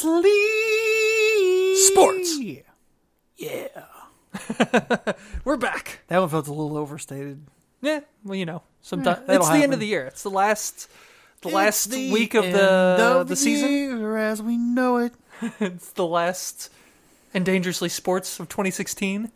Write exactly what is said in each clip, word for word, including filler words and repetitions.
Sleep. Sports. Yeah. We're back. That one felt a little overstated. Yeah, well, you know, sometimes Yeah, it's the happen. end of the year. It's the last, the It's last the week of end the of the season. year as we know it. It's the last and Dangerously Sports of twenty sixteen.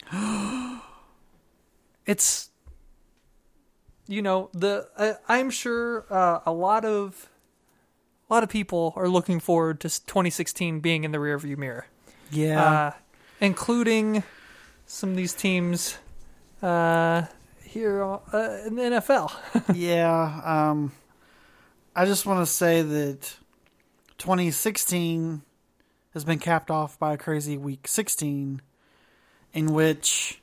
It's, you know, the uh, I'm sure uh, a lot of a lot of people are looking forward to twenty sixteen being in the rearview mirror. Yeah. Uh, including some of these teams uh, here uh, in the N F L. yeah. Um, I just want to say that twenty sixteen has been capped off by a crazy week sixteen, in which,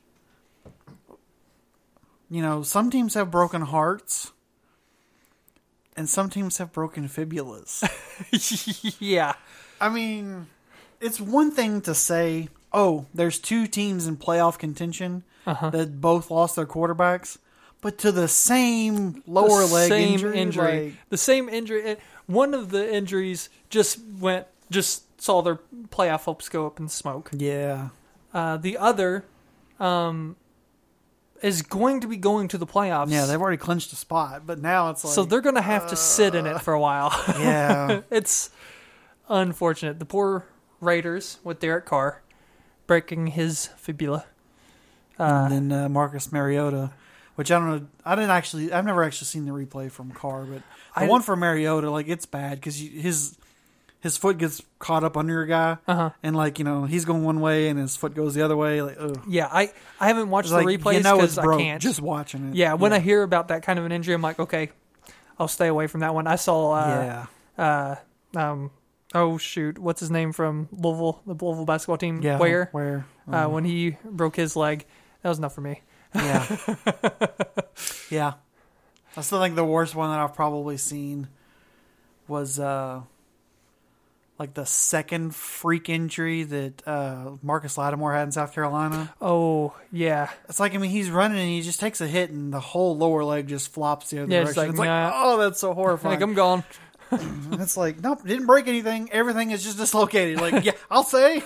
you know, some teams have broken hearts, and some teams have broken fibulas. Yeah. I mean, it's one thing to say, oh, there's two teams in playoff contention Uh-huh. that both lost their quarterbacks, but to the same lower the leg same injury. injury. Like, the same injury. One of the injuries just went, just saw their playoff hopes go up in smoke. yeah. Uh, the other um, is going to be going to the playoffs. Yeah, they've already clinched a spot, but now it's like... so they're going to have to sit in it for a while. Yeah. It's unfortunate. The poor Raiders with Derek Carr breaking his fibula. Uh, and then uh, Marcus Mariota, which I don't know... I didn't actually... I've never actually seen the replay from Carr, but the I- one for Mariota, like, it's bad because his... His foot gets caught up under your guy, Uh-huh. and like you know he's going one way and his foot goes the other way. Like, ugh. yeah, I, I haven't watched It's the like, replays you know because it's broke I can't. just watching it. Yeah, when I hear about that kind of an injury, I'm like, okay, I'll stay away from that one. I saw, uh, yeah, uh, um, oh shoot, what's his name from Louisville, the Louisville basketball team? yeah, Ware, where, uh, when he broke his leg, that was enough for me. yeah, yeah. I still think the worst one that I've probably seen was uh, like the second freak injury that uh, Marcus Lattimore had in South Carolina. Oh yeah, It's like I mean he's running and he just takes a hit and the whole lower leg just flops the other Yeah, it's direction. It's like, like, nah. oh, that's so horrifying. like I'm gone. And it's like, nope, didn't break anything. Everything is just dislocated. Like, yeah, I'll say.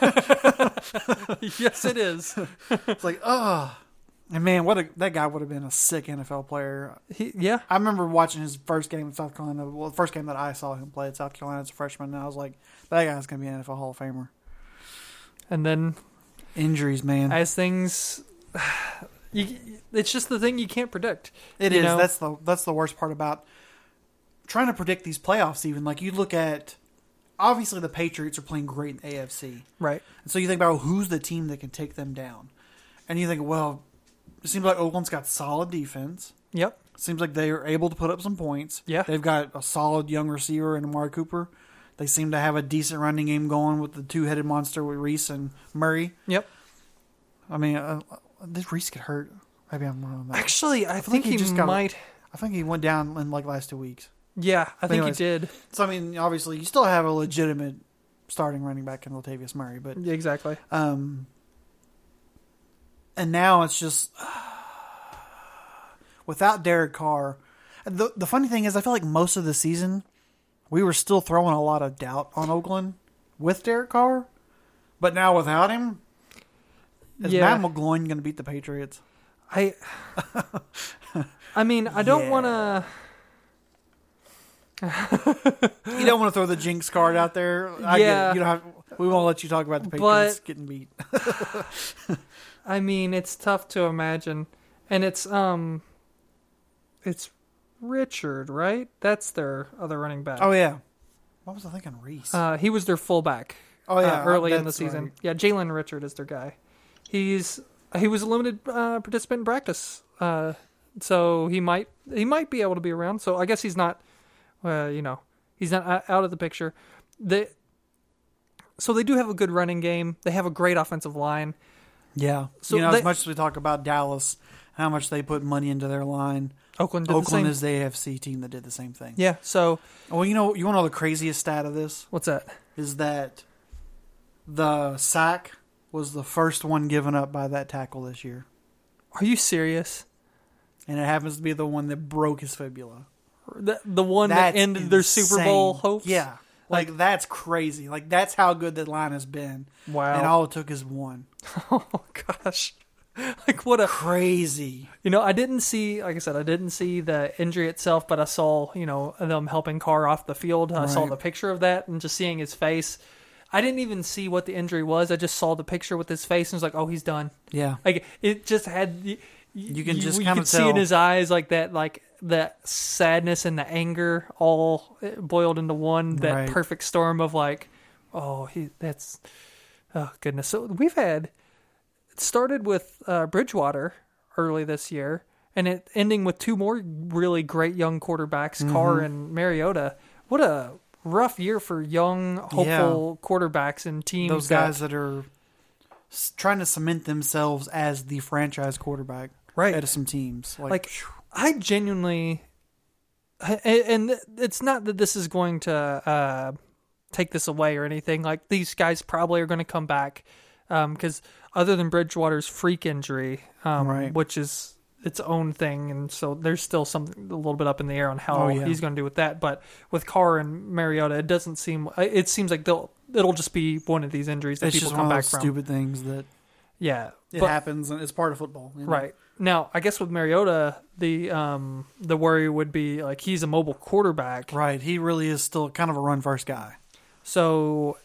Yes, it is. It's like, oh. And man, what a that guy would have been a sick N F L player. He, yeah, I remember watching his first game in South Carolina. Well, the first game that I saw him play at South Carolina as a freshman, and I was like, that guy's going to be an N F L Hall of Famer. and then Injuries, man. as things, you, it's just the thing you can't predict. It you is. know? That's the that's the worst part about trying to predict these playoffs. Even like you look at, obviously the Patriots are playing great in the A F C, Right. and so you think about who's the team that can take them down, and you think, well, it seems like Oakland's got solid defense. Yep. Seems like they are able to put up some points. Yeah. They've got a solid young receiver in Amari Cooper. They seem to have a decent running game going with the two-headed monster with Reese and Murray. Yep. I mean, uh, did Reese get hurt? Maybe I'm wrong on that. Actually, I, feel like think he he, just got- might. I think he went down in like last two weeks. Yeah, I think anyways. he did. So, I mean, obviously, you still have a legitimate starting running back in Latavius Murray. But Yeah, exactly. um, and now it's just without Derek Carr. The the funny thing is, I feel like most of the season we were still throwing a lot of doubt on Oakland with Derek Carr, but now without him, is Yeah. Matt McGloin going to beat the Patriots? I. I mean, I don't Yeah. want to. You don't want to throw the jinx card out there. I Yeah. get it. You don't have. We won't let you talk about the Patriots getting beat. I mean, it's tough to imagine, and it's um, it's Richard, right? That's their other running back. Oh yeah. What was I thinking? Reese. Uh, he was their fullback. oh yeah. uh, early in the that's season. right. Yeah, Jalen Richard is their guy. He's he was a limited uh, participant in practice, uh, so he might he might be able to be around. So I guess he's not, uh, you know, he's not o- out of the picture. They so they do have a good running game. They have a great offensive line. Yeah. So you know, they- as much as we talk about Dallas, how much they put money into their line, Oakland did the Oakland same. is the A F C team that did the same thing. Yeah. So Well, you know, you want to know the craziest stat of this what's that? is that the sack was the first one given up by that tackle this year, Are you serious? and it happens to be the one that broke his fibula. The the one That's that ended their Super Bowl insane. hopes. Yeah. Like, like that's crazy. Like that's how good that line has been. Wow. And all it took is one. Oh gosh. Like what a crazy. You know, I didn't see, like I said, I didn't see the injury itself, but I saw, you know, them helping Carr off the field. I right. saw the picture of that and just seeing his face. I didn't even see what the injury was. I just saw the picture with his face and was like, oh, he's done. Yeah. Like it just had, you, you can you, just you kind could of see tell in his eyes like that, like that sadness and the anger all boiled into one, that right. perfect storm of like, oh, he, that's, oh goodness. So we've had, it started with uh, Bridgewater early this year, and it ending with two more really great young quarterbacks, mm-hmm. Carr and Mariota. What a rough year for young, hopeful yeah. quarterbacks and teams. Those guys that, that are trying to cement themselves as the franchise quarterback right. at some teams. Like, like I genuinely, and it's not that this is going to uh, take this away or anything. Like these guys probably are going to come back because um, other than Bridgewater's freak injury, um, right. which is its own thing, and so there's still something a little bit up in the air on how oh, yeah. he's going to do with that. But with Carr and Mariota, it doesn't seem. It seems like they'll. It'll just be one of these injuries that it's people just come one of back those from. Stupid things that yeah, it but, happens, and it's part of football. You know? Right now, I guess with Mariota, the um, the worry would be like he's a mobile quarterback. Right, he really is still kind of a run first guy. So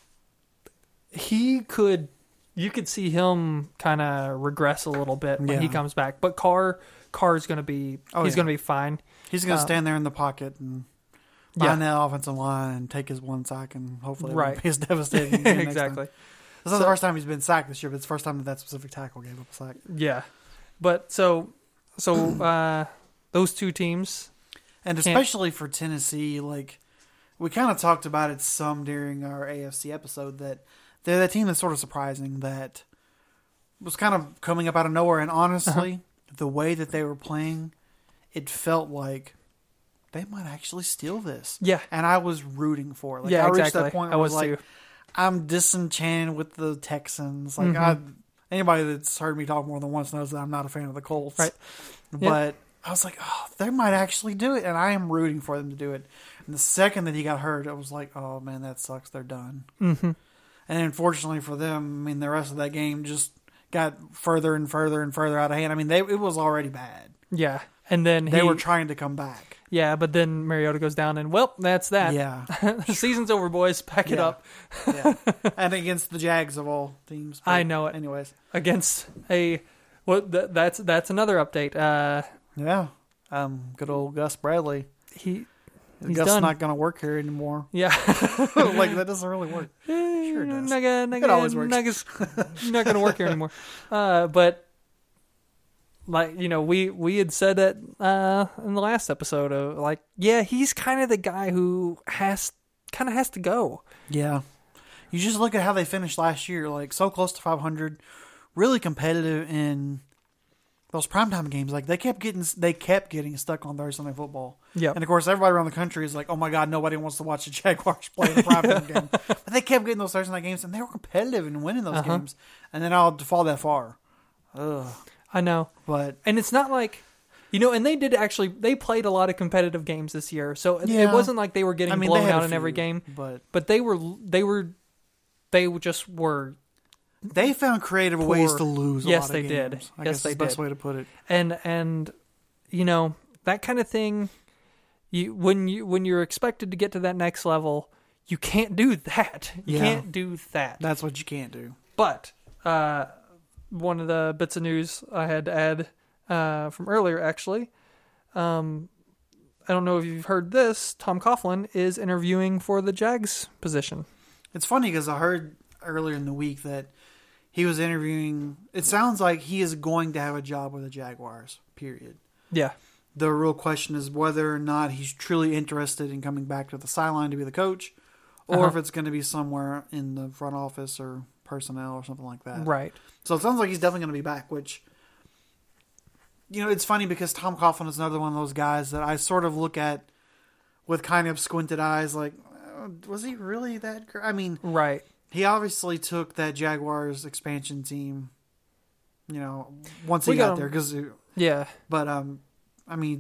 he could. You could see him kind of regress a little bit when yeah. he comes back, but Carr, Carr's going to be, oh, he's yeah. going to be fine. He's going to uh, stand there in the pocket and find yeah. that offensive line and take his one sack, and hopefully right. it won't be as devastating again next exactly. time. This is so, not the first time he's been sacked this year, but it's the first time that that specific tackle gave up a sack. Yeah, but so so uh, those two teams, and especially for Tennessee, like we kind of talked about it some during our A F C episode that. They're that team that's sort of surprising that was kind of coming up out of nowhere. And honestly, uh-huh. the way that they were playing, it felt like they might actually steal this. Yeah. And I was rooting for it. Like, yeah, I reached exactly. that point where I I was was like, too. I'm disenchanted with the Texans. Like, mm-hmm. I, anybody that's heard me talk more than once knows that I'm not a fan of the Colts. Right. But yeah. I was like, oh, they might actually do it. And I am rooting for them to do it. And the second that he got hurt, I was like, oh, man, that sucks. They're done. Mm-hmm. And unfortunately for them, I mean, the rest of that game just got further and further and further out of hand. I mean, they it was already bad. Yeah. And then they he, were trying to come back. Yeah, but then Mariota goes down, and, well, that's that. Yeah. The season's over, boys. Pack yeah. it up. yeah. And against the Jags of all teams. I know it. Anyways. Against a... Well, th- that's that's another update. Uh, yeah. Um, good old Gus Bradley. He... He's Gus done. not going to work here anymore. Yeah. Like, that doesn't really work. Sure it does. Not gonna, not it gonna, always works. Not, not going to work here anymore. Uh, but, like, you know, we, we had said that uh, in the last episode of, like, yeah, he's kind of the guy who has, kind of has to go. Yeah. You just look at how they finished last year, like, so close to five hundred, really competitive in those primetime games. Like, they kept getting they kept getting stuck on Thursday Night Football. Yeah. And, of course, everybody around the country is like, oh, my God, nobody wants to watch the Jaguars play in a primetime game. But they kept getting those Thursday night games, and they were competitive in winning those uh-huh. games. And then I'll fall that far. Ugh. I know. But and it's not like, you know, and they did actually, they played a lot of competitive games this year. So it, yeah. it wasn't like they were getting I mean, blown out in few, every game. But, but they were, they were, they just were. They found creative poor. ways to lose a yes, lot of they games. did. I yes, guess they that's the best did. way to put it. And, and, you know, that kind of thing, you when you when you're expected to get to that next level, you can't do that. You yeah. can't do that. That's what you can't do. But uh, one of the bits of news I had to add uh, from earlier, actually, um, I don't know if you've heard this, Tom Coughlin is interviewing for the Jags position. It's funny because I heard earlier in the week that he was interviewing. It sounds like he is going to have a job with the Jaguars, period. Yeah. The real question is whether or not he's truly interested in coming back to the sideline to be the coach, or uh-huh. if it's going to be somewhere in the front office or personnel or something like that. Right. So it sounds like he's definitely going to be back, which, you know, it's funny because Tom Coughlin is another one of those guys that I sort of look at with kind of squinted eyes, like, oh, was he really that great? I mean, right. He obviously took that Jaguars expansion team, you know, once we he got, got there. Cause, yeah. But, um, I mean,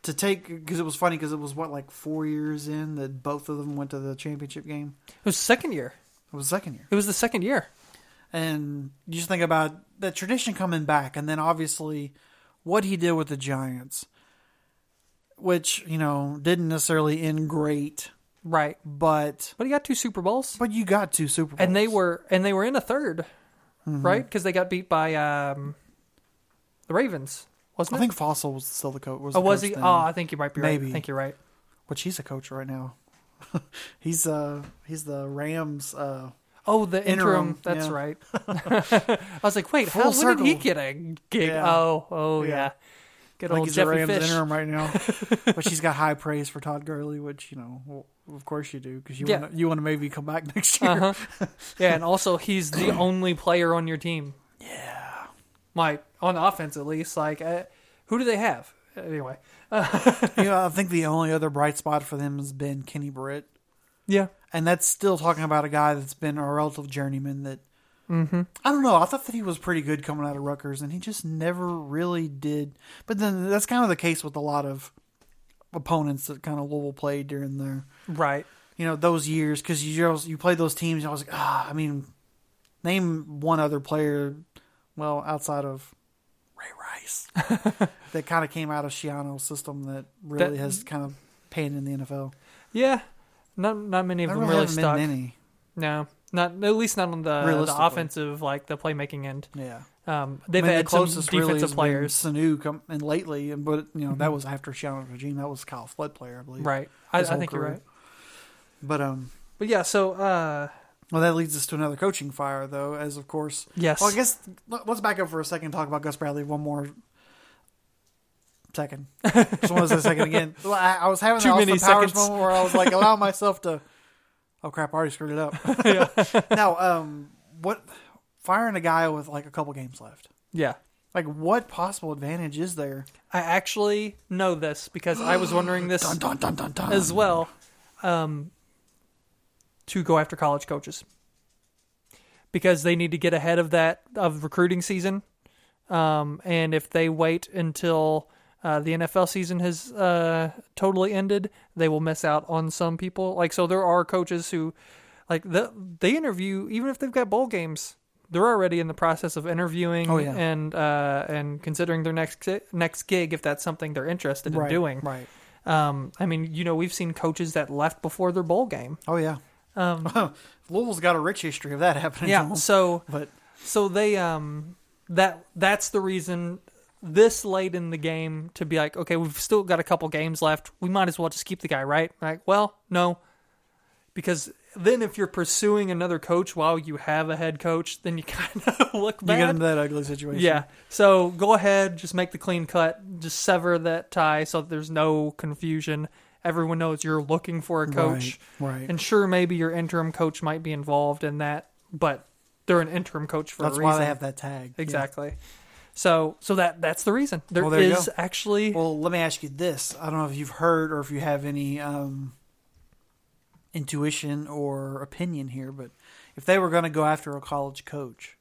to take, because it was funny because it was what, like four years in that both of them went to the championship game. It was the second year. It was the second year. It was the second year. And you just think about the tradition coming back, and then obviously what he did with the Giants, which, you know, didn't necessarily end great, right? But but he got two Super Bowls. But you got two Super Bowls, and they were and they were in a third, mm-hmm. right? Because they got beat by um, the Ravens, wasn't I it? I think Fossil was still the coach. Was oh, the was coach he? then. Oh, I think you might be right. Maybe. I think you're right. Which he's a coach right now. he's uh he's the Rams. Uh, Oh, the interim. interim that's yeah. right. I was like, wait, Full how circle. when did he get a gig? Yeah. Oh, oh yeah. yeah. Good like old he's Jeffrey the Rams Fish. interim right now. But she's got high praise for Todd Gurley, which, you know, well, of course you do, because you Yeah. want you want to maybe come back next year. Uh-huh. Yeah, and also he's the only player on your team. Yeah. Like, on offense at least. Like, uh, who do they have? Anyway. You know, I think the only other bright spot for them has been Kenny Britt. Yeah. And that's still talking about a guy that's been a relative journeyman that, mm-hmm. I don't know, I thought that he was pretty good coming out of Rutgers, and he just never really did. But then that's kind of the case with a lot of opponents that kind of Louisville played during their, right. you know, those years, because you just, you played those teams, and I was like, ah, I mean, name one other player, well, outside of Ray Rice, that kind of came out of Shiano's system that really That- has kind of panned in the N F L. Yeah. Not not many of There them really really haven't stuck. been any. No. Not at least not on the, the Realistically. offensive, like the playmaking end. Yeah. Um, they've I mean, had the some closest defensive really has players. been Sanu come and lately, and but you know Mm-hmm. that was after Shiano's regime. That was Kyle Flood player, I believe. Right. I, his I whole think you're career. right. But um, But yeah, so uh, well, that leads us to another coaching fire, though. As of course, yes. well, I guess let- let's back up for a second and talk about Gus Bradley one more second. Just want to say a second again. Well, I, I was having Too the many Austin Powers seconds. moment where I was like, allow myself to. Oh crap! I already screwed it up. Now, um, what firing a guy with like a couple games left? Yeah. Like, what possible advantage is there? I actually know this because I was wondering this Dun, dun, dun, dun, dun. as well. Um, to go after college coaches because they need to get ahead of that of recruiting season. Um, and if they wait until uh, the N F L season has uh, totally ended, they will miss out on some people. Like, so there are coaches who, like, the, they interview even if they've got bowl games. They're already in the process of interviewing Oh, yeah. and uh, and considering their next next gig if that's something they're interested in right, doing. Right. Um, I mean, you know, we've seen coaches that left before their bowl game. Oh yeah. Um, Louisville's got a rich history of that happening. to yeah, them. so But so they um that that's the reason this late in the game to be like, okay, we've still got a couple games left. We might as well just keep the guy, right? Like, well, no, because then if you're pursuing another coach while you have a head coach, then you kind of look you bad. get into that ugly situation. Yeah. So go ahead, just make the clean cut, just sever that tie so that there's no confusion. Everyone knows you're looking for a coach. Right. right. And sure, maybe your interim coach might be involved in that, but they're an interim coach for That's a reason. why they have that tag. Exactly. So so that that's the reason. There Well, there you is go. actually Yeah. Well, let me ask you this. I don't know if you've heard or if you have any um, intuition or opinion here, but if they were going to go after a college coach,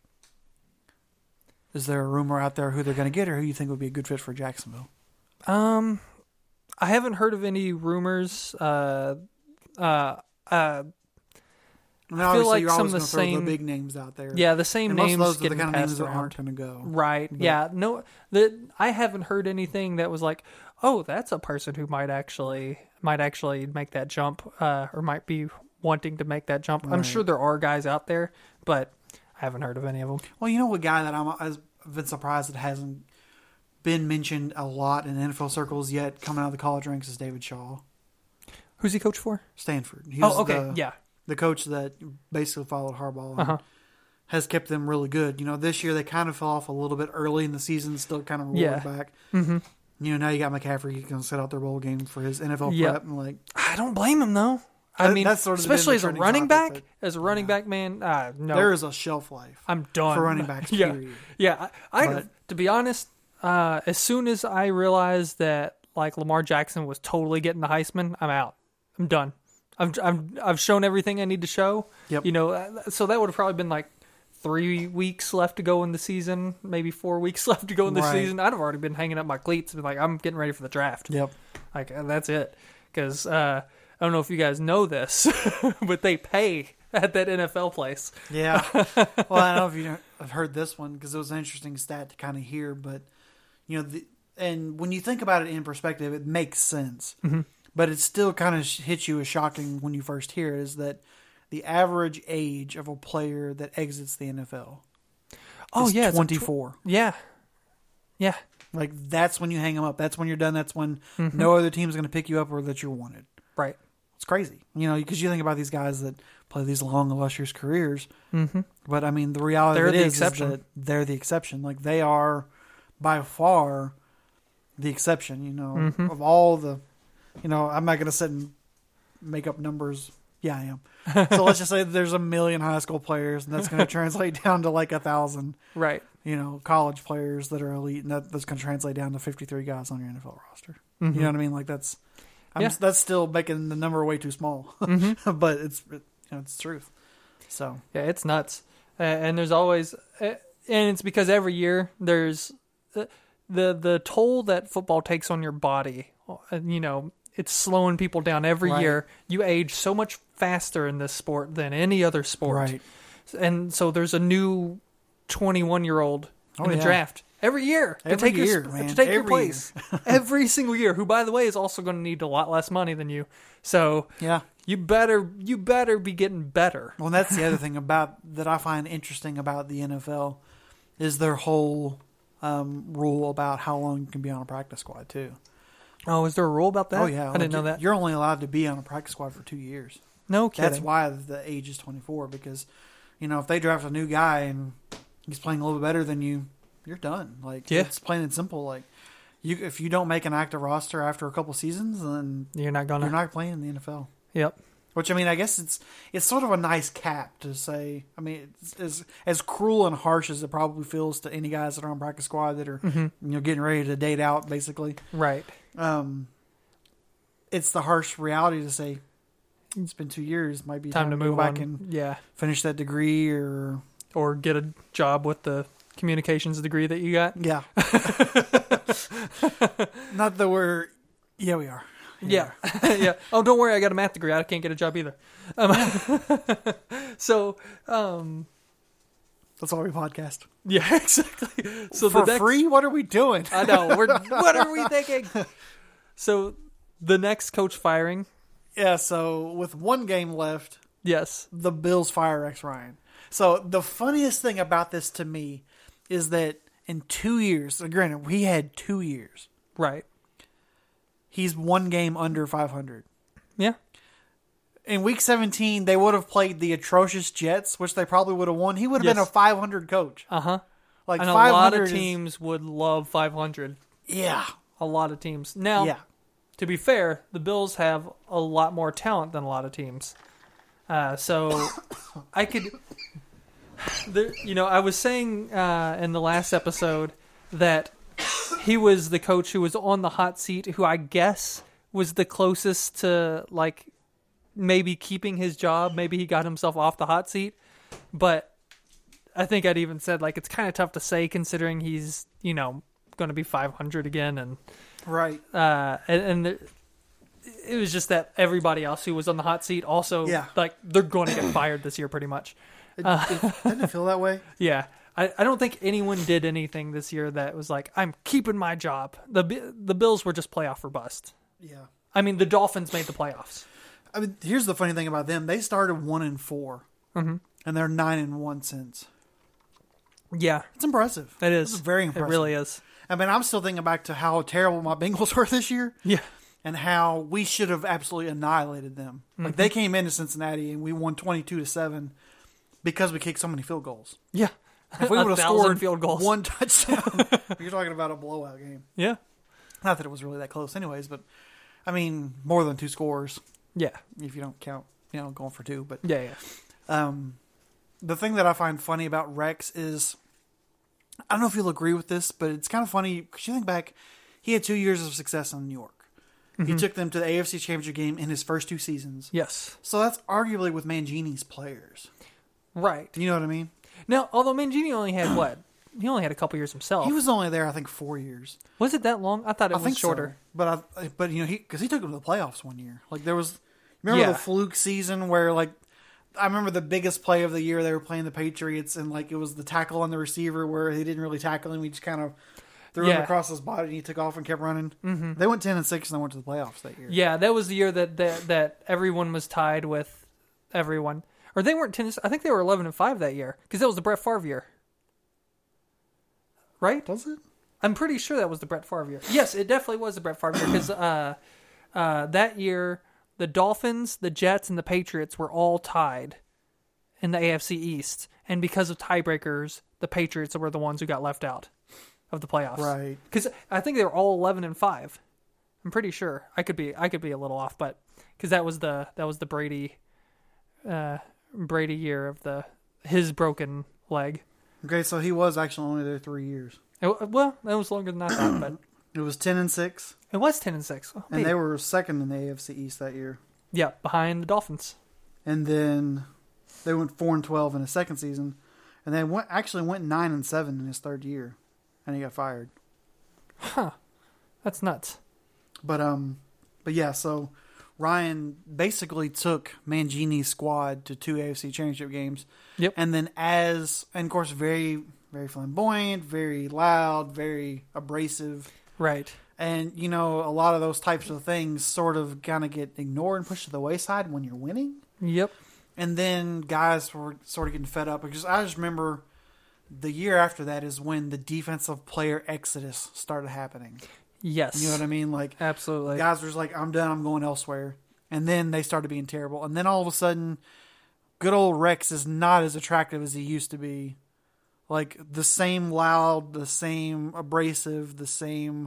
is there a rumor out there who they're going to get or who you think would be a good fit for Jacksonville? um I haven't heard of any rumors. Uh uh uh I, mean, I feel obviously like you're some always of the going to throw same- the big names out there. yeah, the same and most names of those are the getting kind of names passed that around. aren't going to go. Right. But- Yeah. No. That I haven't heard anything that was like, oh, that's a person who might actually might actually make that jump, uh, or might be wanting to make that jump. I'm Right. sure there are guys out there, but I haven't heard of any of them. Well, you know, a guy that I'm, I've been surprised that hasn't been mentioned a lot in N F L circles yet coming out of the college ranks is David Shaw. Who's he coach for? Stanford. He was Oh, okay. the, yeah. the coach that basically followed Harbaugh and Uh-huh. has kept them really good. You know, this year they kind of fell off a little bit early in the season, still kind of rolling Yeah. back. Mm-hmm. You know, now you got McCaffrey. He's going to set out their bowl game for his N F L Yep. prep. And like, I don't blame him though. I That- mean, that's sort of been especially the as a trending running topic, back, as a running back, man. Uh, no, there is a shelf life I'm done for running backs, yeah, period. yeah. I, I But- to be honest, uh, as soon as I realized that like Lamar Jackson was totally getting the Heisman, I'm out. I'm done. I've I've I've shown everything I need to show. Yep. You know, uh, so that would have probably been like three weeks left to go in the season, maybe four weeks left to go in the Right. season. I'd have already been hanging up my cleats and been like, I'm getting ready for the draft. Yep. Like uh, that's it. Because uh, I don't know if you guys know this, but they pay at that N F L place. Yeah. Well, I don't know if you have heard this one because it was an interesting stat to kind of hear, but you know, the, and when you think about it in perspective, it makes sense. Mm-hmm. But it still kind of hits you as shocking when you first hear it is that the average age of a player that exits the N F L oh, is yeah, twenty-four. Tw- yeah. Yeah. Like, that's when you hang them up. That's when you're done. That's when Mm-hmm. no other team's going to pick you up or that you're wanted. Right. It's crazy. You know, because you think about these guys that play these long, illustrious careers. Mm-hmm. But, I mean, the reality They're of it the is, is exception. that they're the exception. Like, they are, by far, the exception, you know, Mm-hmm. of all the, you know, I'm not going to sit and make up numbers. Yeah, I am. So let's just say there's a million high school players, and that's going to translate down to like a thousand, Right. you know, college players that are elite, and that, that's going to translate down to fifty-three guys on your N F L roster. Mm-hmm. You know what I mean? Like that's, I'm, Yeah. that's still making the number way too small, Mm-hmm. but it's, it, you know, it's the truth. So Yeah, it's nuts. Uh, and there's always, uh, and it's because every year there's uh, the the toll that football takes on your body. Uh, you know, it's slowing people down every Right. year. You age so much faster in this sport than any other sport. right, And so there's a new twenty-one year old Oh, in the yeah. draft every year to Every take year, your, man. to take your Every place. Every single year. Who, by the way, is also going to need a lot less money than you. So yeah. you better you better be getting better. Well, that's the other thing about that I find interesting about the N F L is their whole um, rule about how long you can be on a practice squad too. Oh, is there a rule about that? Oh yeah, I didn't know Like, that. You're only allowed to be on a practice squad for two years. No kidding. That's why the age is twenty-four because, you know, if they draft a new guy and he's playing a little bit better than you, you're done. Like Yeah. it's plain and simple. Like you, if you don't make an active roster after a couple seasons, then You're not gonna. you're not playing in the N F L. Yep. Which I mean, I guess it's it's sort of a nice cap to say. I mean, it's as as cruel and harsh as it probably feels to any guys that are on practice squad that are Mm-hmm. you know getting ready to date out, basically. Right. Um, it's the harsh reality to say it's been two years. Might be Time, to move go back on. and Yeah. finish that degree, or Or get a job with the communications degree that you got. yeah. Not that we're yeah we are. Yeah. yeah. Oh, don't worry. I got a math degree. I can't get a job either. Um, so, um, That's why we podcast yeah, exactly. So for the next, free. What are we doing? I know. We're, what are we thinking? So the next coach firing. Yeah. So with one game left, Yes. the Bills fire Rex Ryan. So the funniest thing about this to me is that in two years, so granted, we had two years. Right. He's one game under five hundred. Yeah. In week seventeen, they would have played the atrocious Jets, which they probably would have won. He would have Yes. been a five hundred coach. Uh huh. Like And a five lot hundred of is- teams would love five hundred. yeah, A lot of teams. Now, yeah, to be fair, the Bills have a lot more talent than a lot of teams. Uh, so I could, there, you know, I was saying uh, in the last episode that he was the coach who was on the hot seat, who I guess was the closest to like maybe keeping his job. Maybe he got himself off the hot seat, but I think I'd even said like it's kind of tough to say considering he's you know going to be five hundred again and. right. Uh, and, and the, it was just that everybody else who was on the hot seat also, Yeah. like, they're going to get fired this year pretty much. It, it, didn't it feel that way? Yeah. I, I don't think anyone did anything this year that was like, I'm keeping my job. The Bi- the Bills were just playoff or bust. Yeah. I mean, the Dolphins made the playoffs. I mean, here's the funny thing about them: they started one and four, Mm-hmm. and they're nine and one since. Yeah, It's impressive. it is. It's very impressive. It really is. I mean, I'm still thinking back to how terrible my Bengals were this year. Yeah. And how we should have absolutely annihilated them. Like Mm-hmm. they came into Cincinnati and we won twenty-two to seven because we kicked so many field goals. Yeah. If we A would have thousand scored field goals. one touchdown, you're talking about a blowout game. Yeah. Not that it was really that close, anyways. But I mean, more than two scores Yeah. if you don't count, you know, going for two. But Yeah. Yeah. um, the thing that I find funny about Rex is, I don't know if you'll agree with this, but it's kind of funny because you think back, he had two years of success in New York. He took them to the A F C Championship game in his first two seasons. Yes. So that's arguably with Mangini's players. Right. Do you know what I mean? Now, although Mangini only had what? he only had a couple years himself. He was only there, I think, four years. Was it that long? I thought it I was think shorter. so. But I, but you know, he because he took him to the playoffs one year. Like there was, remember Yeah. the fluke season where like I remember the biggest play of the year they were playing the Patriots and like it was the tackle on the receiver where he didn't really tackle him. He just kind of threw Yeah. him across his body and he took off and kept running. Mm-hmm. They went ten and six and they went to the playoffs that year. Yeah, that was the year that that, that everyone was tied with everyone. Or they weren't ten. I think they were eleven and five that year because that was the Brett Favre year. Right? Was it? I'm pretty sure that was the Brett Favre year. Yes, it definitely was the Brett Favre year because uh, uh, that year the Dolphins, the Jets, and the Patriots were all tied in the A F C East, and because of tiebreakers, the Patriots were the ones who got left out of the playoffs. Right. Because I think they were all eleven and five. I'm pretty sure. I could be I could be a little off, but because that was the that was the Brady uh, Brady year of the his broken leg. Okay, so he was actually only there three years. It, well, that was longer than I thought, but It was ten and six, it was ten and six. Oh, and hey. they were second in the A F C East that year. Yeah, behind the Dolphins. And then they went four and twelve in his second season, and they went actually went nine and seven in his third year, and he got fired. Huh. That's nuts. But um, but yeah, so Ryan basically took Mangini's squad to two A F C Championship games. Yep. And then as, and of course, very, very flamboyant, very loud, very abrasive. Right. And, you know, a lot of those types of things sort of kind of get ignored and pushed to the wayside when you're winning. Yep. And then guys were sort of getting fed up because I just remember the year after that is when the defensive player exodus started happening. Yes. You know what I mean? Like, Absolutely. guys were just like, I'm done, I'm going elsewhere. And then they started being terrible. And then all of a sudden, good old Rex is not as attractive as he used to be. Like, the same loud, the same abrasive, the same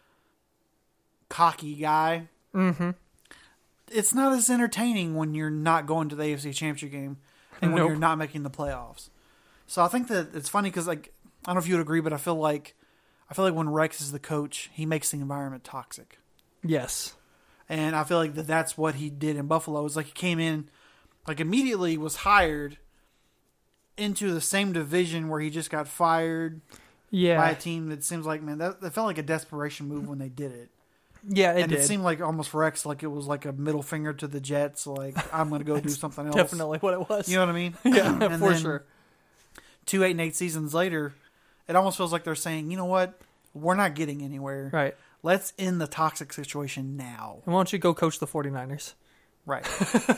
cocky guy. Mm-hmm. It's not as entertaining when you're not going to the A F C Championship game and when Nope. you're not making the playoffs. So I think that it's funny because, like, I don't know if you would agree, but I feel like I feel like when Rex is the coach, he makes the environment toxic. Yes. And I feel like that that's what he did in Buffalo. It's like he came in, like immediately was hired into the same division where he just got fired Yeah. by a team that seems like, man, that, that felt like a desperation move when they did it. Yeah, it and did. it seemed like almost for Rex, like it was like a middle finger to the Jets, like, I'm going to go do something else. Definitely what it was. You know what I mean? Yeah, And for then sure. Two, eight, and eight seasons later, it almost feels like they're saying, you know what? We're not getting anywhere. Right. Let's end the toxic situation now. And why don't you go coach the 49ers? Right.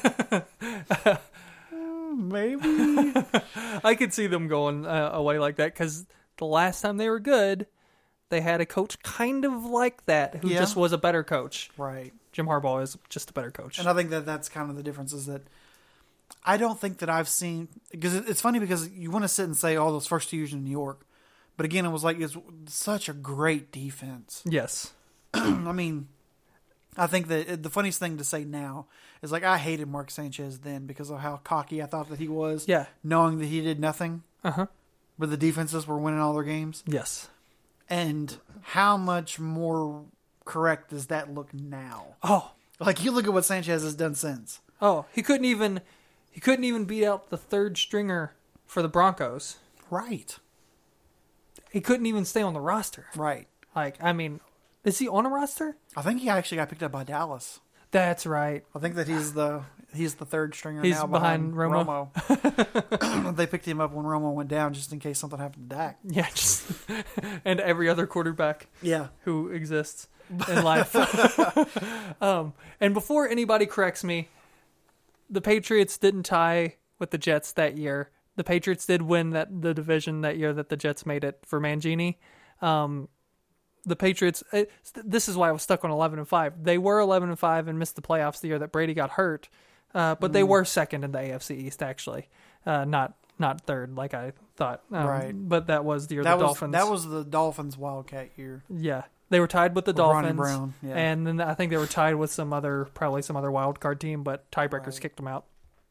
Maybe. I could see them going uh, away like that because the last time they were good, they had a coach kind of like that who Yeah. just was a better coach. Right. Jim Harbaugh is just a better coach. And I think that that's kind of the difference is that I don't think that I've seen, because it's funny because you want to sit and say, oh, those first two years in New York. But again, it was like, it's such a great defense. Yes. I mean, I think that the funniest thing to say now is like, I hated Mark Sanchez then because of how cocky I thought that he was. Yeah. Knowing that he did nothing, Uh-huh. but the defenses were winning all their games. Yes. And how much more correct does that look now? Oh. Like, you look at what Sanchez has done since. Oh, he couldn't even he couldn't even beat out the third stringer for the Broncos. Right. He couldn't even stay on the roster. Right. Like, I mean, is he on a roster? I think he actually got picked up by Dallas. That's right. I think that he's the he's the third stringer He's now behind behind, Romo. Romo. They picked him up when Romo went down just in case something happened to Dak. Yeah, just and every other quarterback Yeah. who exists in life. um, and before anybody corrects me, the Patriots didn't tie with the Jets that year. The Patriots did win that the division that year that the Jets made it for Mangini. Um, the Patriots. It, this is why I was stuck on eleven and five. They were eleven and five and missed the playoffs the year that Brady got hurt. Uh, but they were second in the A F C East, actually, uh, not not third like I thought. Um, Right. But that was the year That the was Dolphins. that was the Dolphins Wildcat year. Yeah, they were tied with the With Ronnie Dolphins, Brown, yeah. and then I think they were tied with some other, probably some other wild card team, but tiebreakers Right. kicked them out.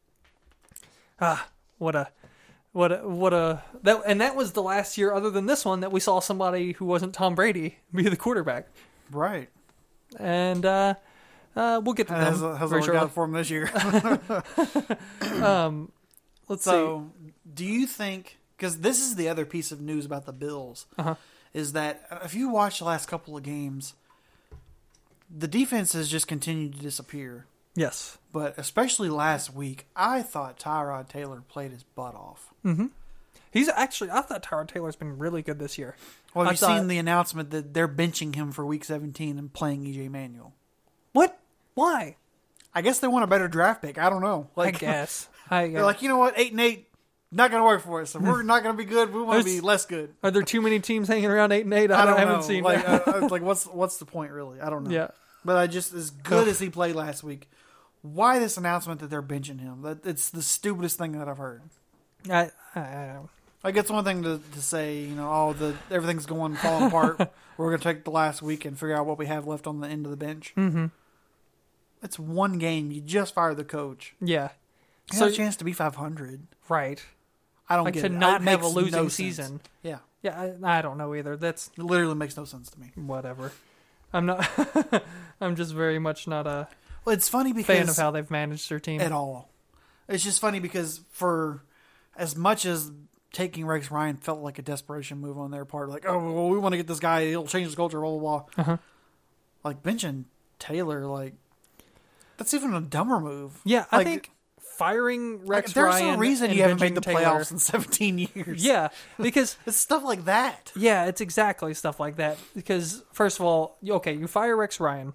Ah, what a, what a, what a that, and that was the last year, other than this one, that we saw somebody who wasn't Tom Brady be the quarterback, Right. and uh, uh, we'll get to How's, them how's very it shortly. got for him this year? Um, let's see. So, do you think because this is the other piece of news about the Bills, Uh-huh. is that if you watch the last couple of games, the defense has just continued to disappear. Yes. But especially last week, I thought Tyrod Taylor played his butt off. Mm-hmm. He's actually, I thought Tyrod Taylor's been really good this year. Well, have I you thought, seen the announcement that they're benching him for Week seventeen and playing E J Manuel? What? Why? I guess they want a better draft pick. I don't know. Like, I guess. I, they're like, you know what, eight and eight, not going to work for us. If we're not going to be good, we want to be less good. Are there too many teams hanging around eight and eight? I, I, don't I haven't know. seen. Like, I, I, like, what's what's the point really? I don't know. Yeah. But I just as good as he played last week. Why this announcement that they're benching him? That it's the stupidest thing that I've heard. I, I, I Like, it's one thing to, to say, you know, oh, the everything's going falling apart. We're going to take the last week and figure out what we have left on the end of the bench. Mm-hmm. It's one game. You just fired the coach. Yeah. You So have a chance to be five hundred. right. I don't Like get to it. not It have a makes losing no season. sense. Yeah. Yeah, I, I don't know either. That's It literally makes no sense to me. whatever. I'm not. I'm just very much not a Well, it's funny because fan of how they've managed their team at all. It's just funny because for as much as taking Rex Ryan felt like a desperation move on their part, like, oh, well, we want to get this guy, he'll change the culture, blah, blah, blah. Uh-huh. Like, benching Taylor, like, that's even a dumber move. Yeah, I Like, think firing Rex like, there's Ryan. no reason and you haven't made benching the Taylor- playoffs in seventeen years. Yeah, because It's stuff like that. yeah, it's exactly stuff like that. Because first of all, okay, you fire Rex Ryan.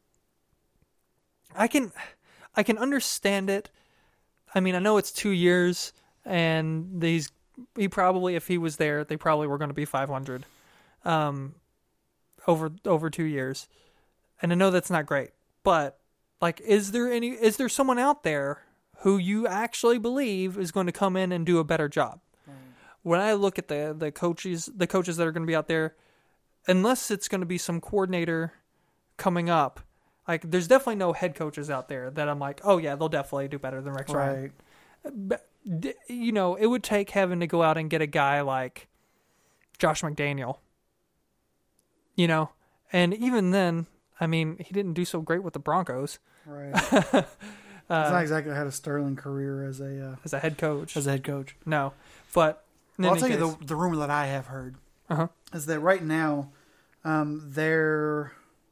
I can, I can understand it. I mean, I know it's two years, and these he probably, if he was there, they probably were going to be five hundred, um, over over two years, and I know that's not great. But like, is there any? Is there someone out there who you actually believe is going to come in and do a better job? When I look at the the coaches, the coaches that are going to be out there, unless it's going to be some coordinator coming up, like there's definitely no head coaches out there that I'm like, oh yeah, they'll definitely do better than Rex Ryan. But, d- you know, it would take having to go out and get a guy like Josh McDaniel. You know, and even then, I mean, he didn't do so great with the Broncos. Right. uh, He's not exactly had a sterling career as a uh, as a head coach. as a head coach. No, but in Well, I'll any tell you case- the the rumor that I have heard Uh-huh. is that right now, um, their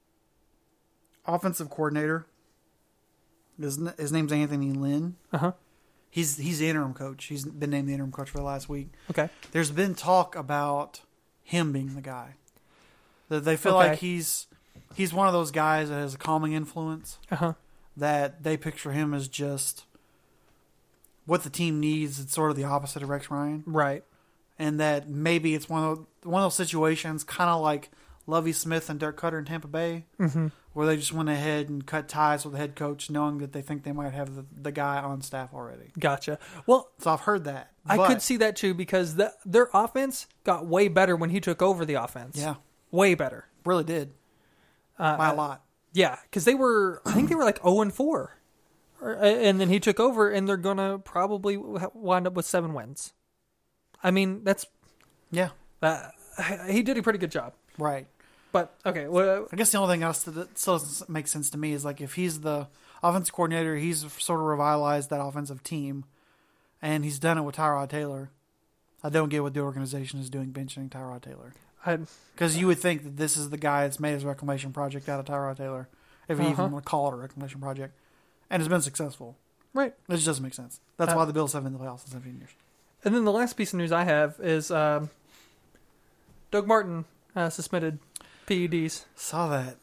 offensive coordinator, his his name's Anthony Lynn. Uh-huh. He's he's the interim coach. He's been named the interim coach for the last week. Okay. There's been talk about him being the guy. That they feel Okay. like he's he's one of those guys that has a calming influence. Uh-huh. That they picture him as just what the team needs. It's sort of the opposite of Rex Ryan, Right. and that maybe it's one of one of those situations, kind of like Lovie Smith and Dirk Cutter in Tampa Bay, Mm-hmm. where they just went ahead and cut ties with the head coach, knowing that they think they might have the, the guy on staff already. Gotcha. Well, So I've heard that. I But- could see that too because the, their offense got way better when he took over the offense. Yeah, Way better. really did Uh, by a lot. Yeah, because they were, I think they were like zero and four, Or- and then he took over, and they're gonna probably wind up with seven wins. I mean, that's Yeah, uh, he did a pretty good job. right. But okay, well, I guess the only thing else that still doesn't make sense to me is like if he's the offensive coordinator, he's sort of revitalized that offensive team, and he's done it with Tyrod Taylor. I don't get what the organization is doing benching Tyrod Taylor. I, Because you would think that this is the guy that's made his reclamation project out of Tyrod Taylor, if you Uh-huh. even want to call it a reclamation project, and has been successful. right. It just doesn't make sense. That's Uh, why the Bills have been in the playoffs in seventeen years. And then the last piece of news I have is um, Doug Martin uh, suspended P E Ds. Saw that.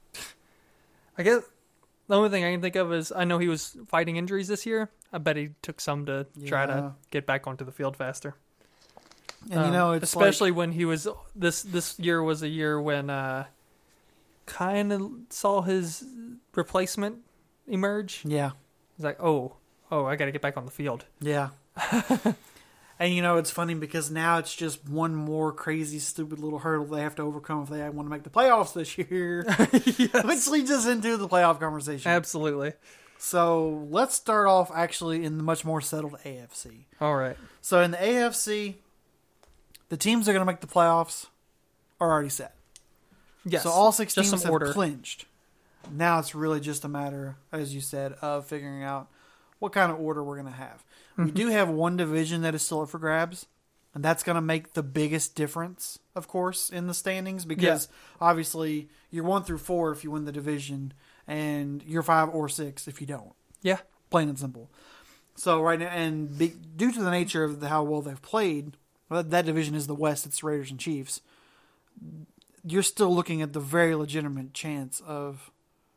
I guess the only thing I can think of is I know he was fighting injuries this year. I bet he took some to try Yeah. to get back onto the field faster. And Um, you know, it's especially when he was this this year was a year when uh, kind of saw his replacement emerge. like, yeah, He's like, oh, oh, I got to get back on the field. yeah. And you know, it's funny because now it's just one more crazy, stupid little hurdle they have to overcome if they want to make the playoffs this year. Which leads us into the playoff conversation. Absolutely. So let's start off actually in the much more settled A F C. All right. So in the A F C, the teams that are going to make the playoffs are already set. Yes. So all six Just teams some have order. clinched. Now it's really just a matter, as you said, of figuring out what kind of order we're going to have. We do have one division that is still up for grabs, And that's going to make the biggest difference, of course, in the standings because yeah. obviously you're one through four if you win the division, and you're five or six if you don't. Yeah, plain and simple. So right now, and be, due to the nature of the, how well they've played, well, that, that division is the West. It's Raiders and Chiefs. You're still looking at the very legitimate chance of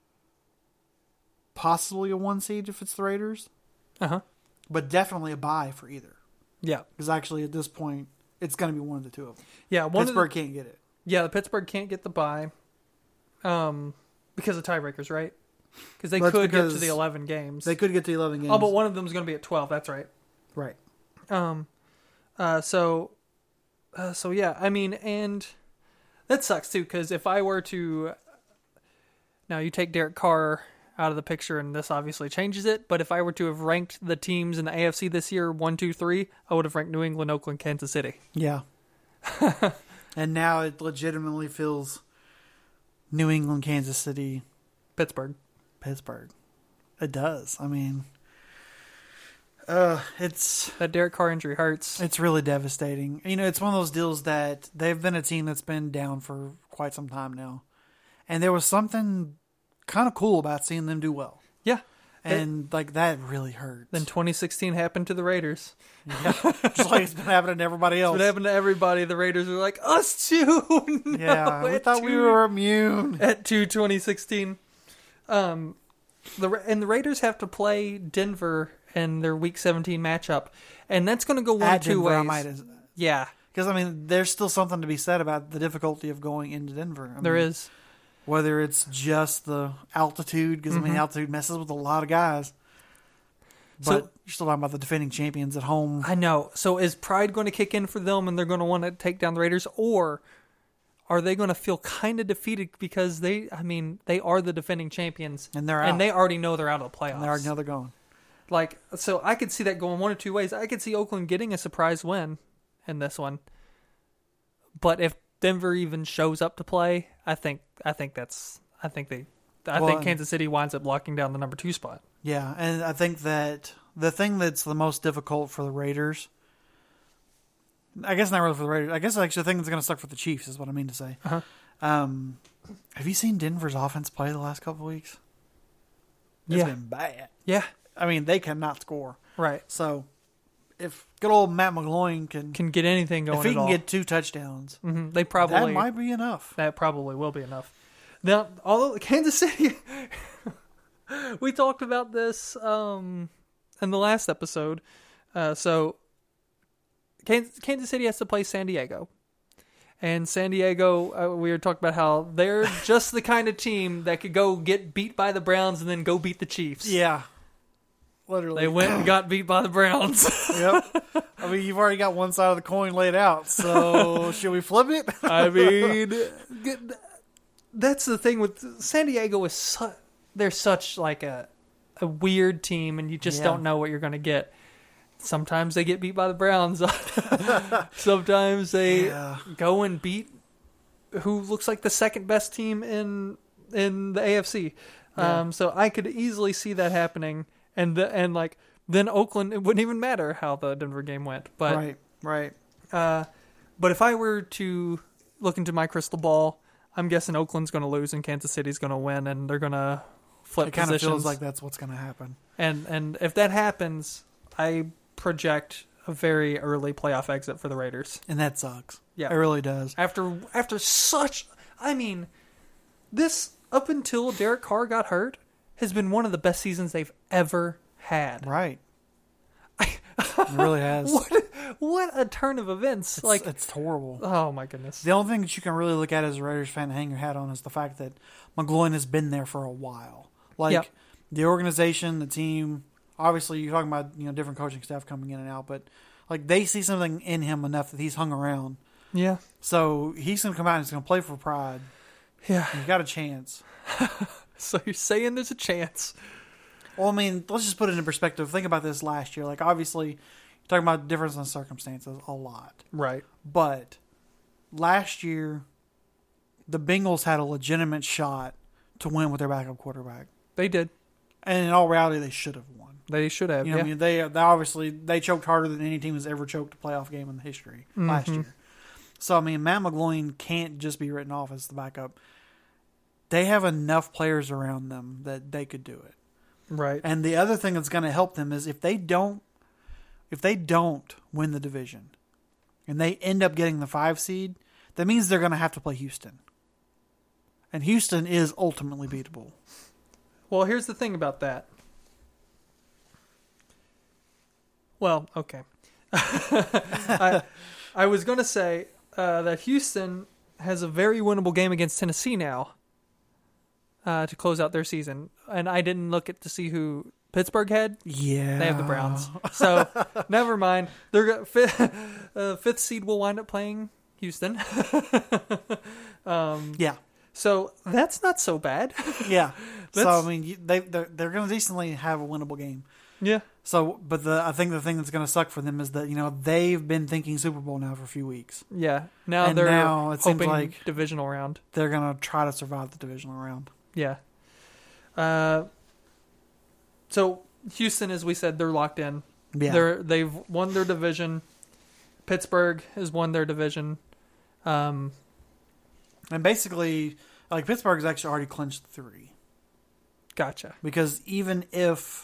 possibly a one seed if it's the Raiders. Uh huh. But definitely a bye for either. Yeah. Because actually, at this point, it's going to be one of the two of them. Yeah, one Pittsburgh of the, can't get it. Yeah, the Pittsburgh can't get the bye um, because of tiebreakers, right? Because they That's could because get to the eleven games. They could get to the eleven games. Oh, but one of them is going to be at twelve. That's right. Right. Um. Uh. So. Uh, so yeah, I mean, and that sucks too. Because if I were to, now you take Derek Carr out of the picture, and this obviously changes it. But if I were to have ranked the teams in the A F C this year, one, two, three, I would have ranked New England, Oakland, Kansas City. Yeah. And now it legitimately feels New England, Kansas City, Pittsburgh. Pittsburgh. It does. I mean, uh, it's that Derek Carr injury hurts. It's really devastating. You know, it's one of those deals that they've been a team that's been down for quite some time now, and there was something kind of cool about seeing them do well. Yeah. And it, like that really hurts. Then twenty sixteen happened to the Raiders. Yeah. Just like it's been happening to everybody else. It's been happening to everybody. The Raiders were like, us too. No, yeah. We thought two, we were immune. At two twenty sixteen. Um, the and the Raiders have to play Denver in their Week seventeen matchup. And that's going to go one At of two Denver, ways. I might as, yeah. Because, I mean, there's still something to be said about the difficulty of going into Denver. I there mean, is. Whether it's just the altitude, because mm-hmm. I mean, altitude messes with a lot of guys. But so, you're still talking about the defending champions at home. I know. So is pride going to kick in for them and they're going to want to take down the Raiders? Or are they going to feel kind of defeated because they, I mean, they are the defending champions. And they're out. And they already know they're out of the playoffs. And they already know they're gone. Like, so I could see that going one of two ways. I could see Oakland getting a surprise win in this one. But if Denver even shows up to play, I think I think that's I think they I well, think Kansas City winds up locking down the number two spot. Yeah, and I think that the thing that's the most difficult for the Raiders, I guess not really for the Raiders. I guess actually the thing that's going to suck for the Chiefs is what I mean to say. Uh-huh. Um, have you seen Denver's offense play the last couple of weeks? It's yeah. been bad. Yeah, I mean they cannot score. Right. So if good old Matt McGloin can can get anything going, if he at can all. get two touchdowns, mm-hmm. they probably that might be enough. That probably will be enough. Now, although Kansas City, we talked about this um, in the last episode. Uh, so Kansas, Kansas City has to play San Diego, and San Diego, uh, we were talking about how they're just the kind of team that could go get beat by the Browns and then go beat the Chiefs. Yeah. Literally. They went and got beat by the Browns. Yep. I mean, you've already got one side of the coin laid out, so should we flip it? I mean, that's the thing with San Diego is su- they're such like a a weird team, and you just yeah. don't know what you're going to get. Sometimes they get beat by the Browns. Sometimes they yeah. go and beat who looks like the second best team in in the A F C. Yeah. Um, so I could easily see that happening. And the, and like then Oakland, it wouldn't even matter how the Denver game went. But right, right. Uh, but if I were to look into my crystal ball, I'm guessing Oakland's going to lose and Kansas City's going to win, and they're going to flip it kind positions. of feels like that's what's going to happen. And and if that happens, I project a very early playoff exit for the Raiders. And that sucks. Yeah, it really does. After after such, I mean, this up until Derek Carr got hurt has been one of the best seasons they've ever had. Right. It really has. What, what a turn of events. It's, like it's horrible. Oh, my goodness. The only thing that you can really look at as a Raiders fan and hang your hat on is the fact that McGloin has been there for a while. Like, yep. the organization, the team, obviously you're talking about, you know, different coaching staff coming in and out, but, like, they see something in him enough that he's hung around. Yeah. So he's going to come out and he's going to play for Pride. Yeah. He's got a chance. So you're saying there's a chance. Well, I mean, let's just put it in perspective. Think about this last year. Like, obviously, you're talking about difference in circumstances a lot. Right. But last year, the Bengals had a legitimate shot to win with their backup quarterback. They did. And in all reality, they should have won. They should have. You know, yeah. I mean, they, they obviously they choked harder than any team has ever choked a playoff game in the history mm-hmm. last year. So I mean, Matt McGloin can't just be written off as the backup. They have enough players around them that they could do it. Right. And the other thing that's going to help them is if they don't, if they don't win the division, and they end up getting the five seed, that means they're going to have to play Houston. And Houston is ultimately beatable. Well, here's the thing about that. Well, okay. I, I was going to say uh, that Houston has a very winnable game against Tennessee now uh, to close out their season. And I didn't look at to see who Pittsburgh had. Yeah. They have the Browns. So, never mind. They're fifth, uh, fifth seed will wind up playing Houston. um, yeah. So, that's not so bad. yeah. So, I mean, they, they're, they're going to decently have a winnable game. Yeah. So, but the I think the thing that's going to suck for them is that, you know, they've been thinking Super Bowl now for a few weeks. Yeah. Now and they're now it seems hoping like divisional round. They're going to try to survive the divisional round. Yeah. Uh, so, Houston, as we said, they're locked in. Yeah. They're, they've won their division. Pittsburgh has won their division. Um, and basically, like, Pittsburgh's actually already clinched three. Gotcha. Because even if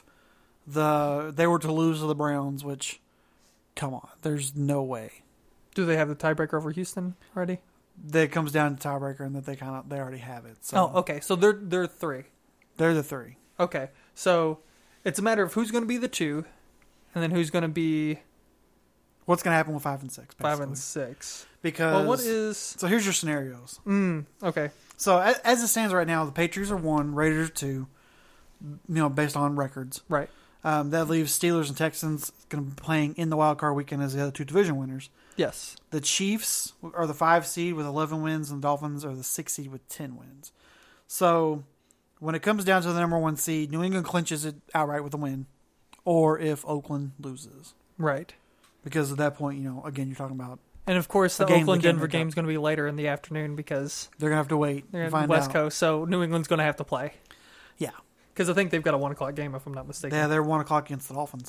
the they were to lose to the Browns, which, come on, there's no way. Do they have the tiebreaker over Houston already? That it comes down to tiebreaker, and that they kind of they already have it. So oh, okay. So they're they're three. They're the three. Okay, so it's a matter of who's going to be the two, and then who's going to be what's going to happen with five and six. Basically. Five and six. Because well, what is so? Here's your scenarios. Mm, okay. So as, as it stands right now, the Patriots are one, Raiders are two. You know, based on records, right? Um, that leaves Steelers and Texans going to be playing in the wild card weekend as the other two division winners. Yes. The Chiefs are the five seed with eleven wins, and the Dolphins are the six seed with ten wins. So when it comes down to the number one seed, New England clinches it outright with a win, or if Oakland loses. Right. Because at that point, you know, again, you're talking about. And of course, the Oakland-Denver game is going to be later in the afternoon because they're going to have to wait. They're and on find the West out. Coast, so New England's going to have to play. Yeah. Because I think they've got a one o'clock game, if I'm not mistaken. Yeah, they're one o'clock against the Dolphins.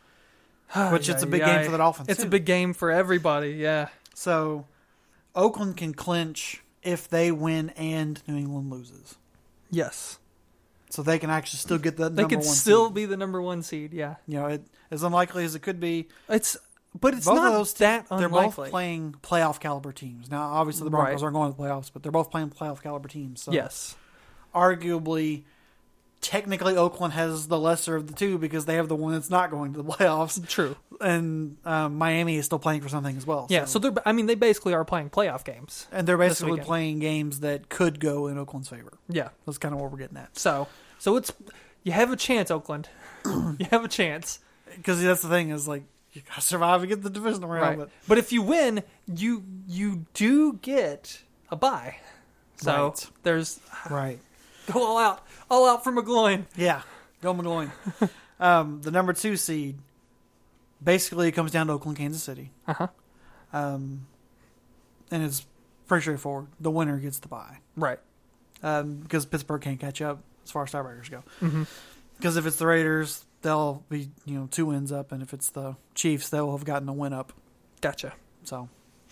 Which yeah, it's a big yeah, game for the Dolphins. It's too. a big game for everybody, yeah. So, Oakland can clinch if they win and New England loses. Yes. So they can actually still get the number they one could still seed. be the number one seed, yeah. You know, it, as unlikely as it could be. It's But it's both not of those that They're unlikely. both playing playoff caliber teams. Now, obviously, the Broncos right. aren't going to the playoffs, but they're both playing playoff caliber teams. So yes. Arguably, technically, Oakland has the lesser of the two because they have the one that's not going to the playoffs. True. And um, Miami is still playing for something as well. Yeah, so, so they're. I mean, they basically are playing playoff games. And they're basically weekend. playing games that could go in Oakland's favor. Yeah. That's kind of what we're getting at. So, so it's you have a chance, Oakland. You have a chance. Because that's the thing is like you got to survive and get the divisional round. Right. But, but if you win, you you do get a bye. So Right. there's right. go all out, all out for McGloin. Yeah, go McGloin. um, the number two seed, basically it comes down to Oakland, Kansas City. Uh huh. Um, and it's pretty straightforward. The winner gets the bye. Right. Um, because Pittsburgh can't catch up as far as tiebreakers go. Mm-hmm. Because if it's the Raiders, they'll be you know two wins up, and if it's the Chiefs, they'll have gotten a win up. Gotcha. So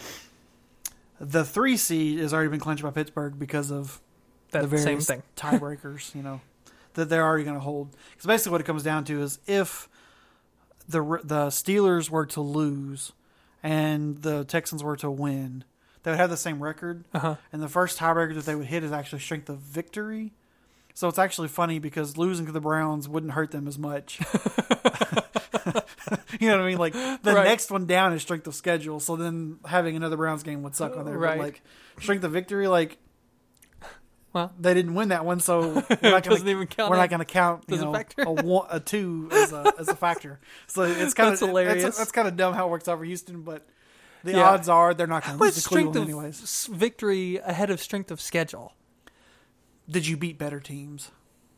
the three seed has already been clinched by Pittsburgh because of That the various same thing. tiebreakers, you know, that they're already going to hold. Because basically what it comes down to is if the the Steelers were to lose and the Texans were to win, they would have the same record. Uh-huh. And the first tiebreaker that they would hit is actually strength of victory. So it's actually funny because losing to the Browns wouldn't hurt them as much. You know what I mean? Like the Right. next one down is strength of schedule. So then having another Browns game would suck on there. Right. But like strength of victory, like Well, they didn't win that one, so we're not doesn't going even count we're that not going to count you as a know, factor. a, one, a two as a, as a factor. So it's kind That's of hilarious. That's, that's kind of dumb how it works out for Houston, but the Yeah. odds are they're not going to How lose is to Cleveland strength of anyways. s- victory ahead of strength of schedule? Did you beat better teams?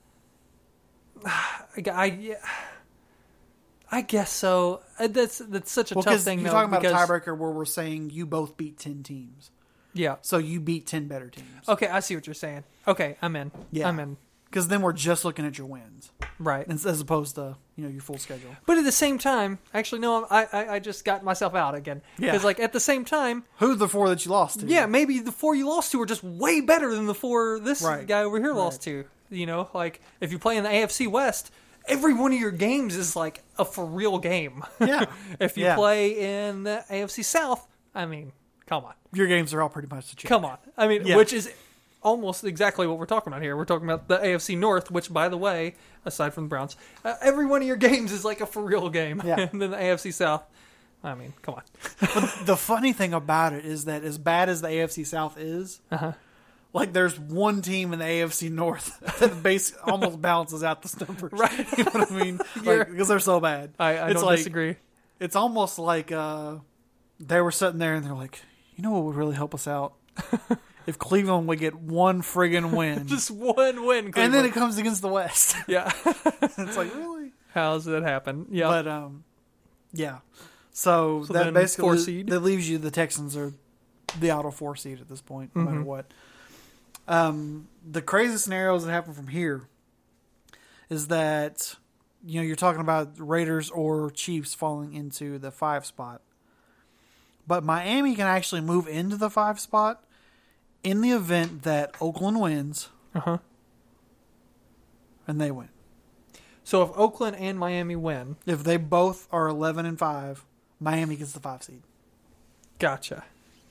I, I, I guess so. Uh, That's that's such a Well, tough because thing. you're though, talking about because, a tiebreaker where we're saying you both beat ten teams. Yeah. So you beat ten better teams. Okay, I see what you're saying. Okay, I'm in. Yeah. I'm in. Because then we're just looking at your wins, Right. as as opposed to you know your full schedule. But at the same time, actually, no, I I, I just got myself out again. Yeah. Because, like, at the same time, Who's the four that you lost to? yeah, maybe the four you lost to are just way better than the four this Right. guy over here Right. lost to. You know, like, if you play in the A F C West, every one of your games is, like, a for real game. Yeah. If you Yeah. play in the A F C South, I mean, come on. Your games are all pretty much the check. Come on. I mean, Yeah. which is almost exactly what we're talking about here. We're talking about the A F C North, which, by the way, aside from the Browns, uh, every one of your games is like a for real game. Yeah. And then the A F C South, I mean, come on. But the funny thing about it is that as bad as the A F C South is, Uh-huh. like there's one team in the A F C North that base almost balances out the numbers. Right. You know what I mean? You're- Like, because they're so bad. I, I It's don't like- disagree. It's almost like uh, they were sitting there and they're like, you know what would really help us out? If Cleveland would get one friggin' win. Just one win, and Cleveland. then it comes against the West. Yeah. It's like, really? How's that happen? Yeah. But, um, yeah. So, So that then basically four seed? that leaves you the Texans are the auto four seed at this point, no matter Mhm. what. Um, the crazy scenarios that happen from here is that, you know, you're talking about Raiders or Chiefs falling into the five spot. But Miami can actually move into the five spot in the event that Oakland wins Uh-huh. and they win. So if Oakland and Miami win, If they both are eleven and five, Miami gets the five seed. gotcha.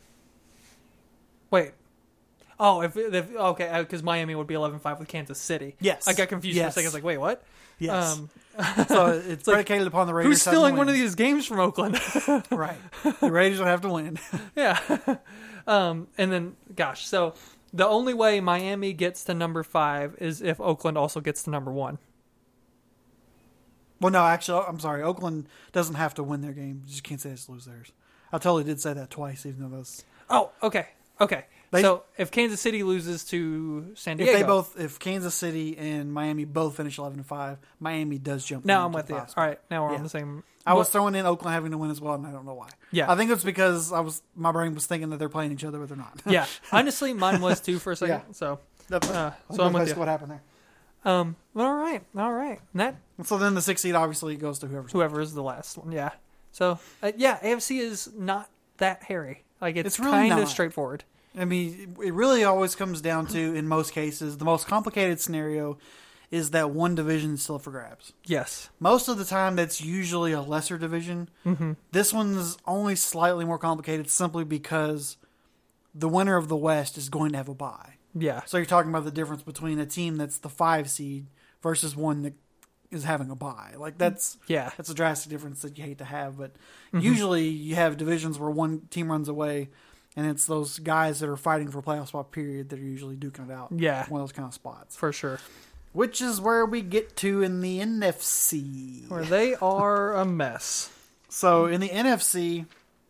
Wait. Oh, if, if okay, because Miami would be eleven five with Kansas City. Yes. I got confused Yes. for a second. I was like, wait, what? Yes. Um, So it's like, predicated upon the Raiders. who's having to stealing one win. of these games from Oakland? Right. The Raiders will have to win. Yeah. um, and then, gosh, so the only way Miami gets to number five is if Oakland also gets to number one. Well, no, actually, I'm sorry. Oakland doesn't have to win their game. You just can't say it's lose theirs. I totally did say that twice, even though that's Oh, okay. Okay. They- so if Kansas City loses to San Diego. if they both, if Kansas City and Miami both finish eleven and five, Miami does jump. Now I'm into with the you. five All spot. right. Now we're Yeah. on the same. I was What- throwing in Oakland having to win as well, and I don't know why. Yeah. I think it's because I was my brain was thinking that they're playing each other, but they're not. yeah. Honestly, mine was too for a second. Yeah. So, That's, uh, that's so I'm with basically you. what happened there. Um, well, all right. All right. And that So then the sixth seed obviously goes to whoever's. whoever is the last one. Yeah. So, uh, yeah, A F C is not that hairy. Like, it's, It's really kind of not. straightforward. I mean, it really always comes down to, in most cases, the most complicated scenario is that one division is still for grabs. Yes. Most of the time, that's usually a lesser division. Mm-hmm. This one's only slightly more complicated simply because the winner of the West is going to have a bye. Yeah. So you're talking about the difference between a team that's the five seed versus one that is having a bye. Like that's Yeah. that's a drastic difference that you hate to have. But Mhm. usually you have divisions where one team runs away, and it's those guys that are fighting for playoff spot period that are usually duking it out. Yeah. One of those kind of spots. For sure. Which is where we get to in the N F C. Where they are a mess. So in the N F C,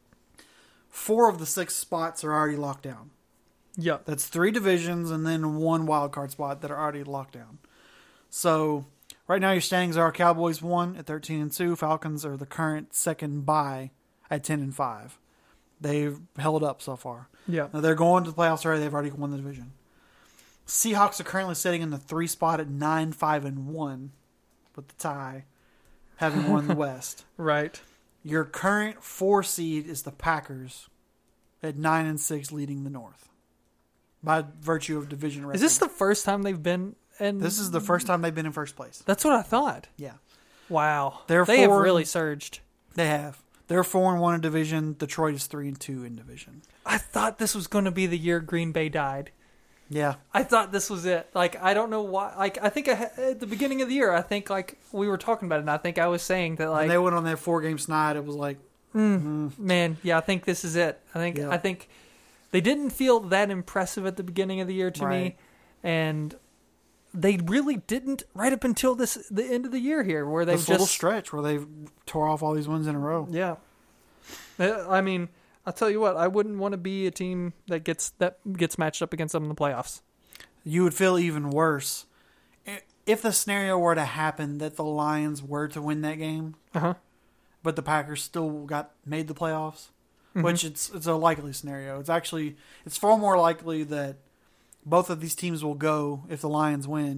four of the six spots are already locked down. Yep. That's three divisions and then one wild card spot that are already locked down. So right now your standings are Cowboys one at thirteen and two. Falcons are the current second bye at ten and five. They've held up so far. Yeah. Now they're going to the playoffs already. They've already won the division. Seahawks are currently sitting in the three spot at nine, five, and one, with the tie, having won the West. Right. Your current four seed is the Packers at nine and six, leading the North by virtue of division record. Is this the first time they've been in? This is the first time they've been in first place. That's what I thought. Yeah, Wow. They're they have four- really surged. they have. They're four and one in division. Detroit is three and two in division. I thought this was going to be the year Green Bay died. Yeah, I thought this was it. Like, I don't know why. Like, I think I, ha- at the beginning of the year, I think, like, we were talking about it, and I think I was saying that, when like, they went on that four game snide, it was like, mm, man, yeah, I think this is it. I think, Yeah. I think they didn't feel that impressive at the beginning of the year to me, Right. and they really didn't right up until this the end of the year here, where they've this just little stretch where they tore off all these wins in a row. yeah. Uh, I mean, I'll tell you what, I wouldn't want to be a team that gets that gets matched up against them in the playoffs. You would feel even worse i- if the scenario were to happen that the Lions were to win that game, Uh huh. but the Packers still got made the playoffs, Mhm. which it's it's a likely scenario. It's actually it's far more likely that both of these teams will go if the Lions win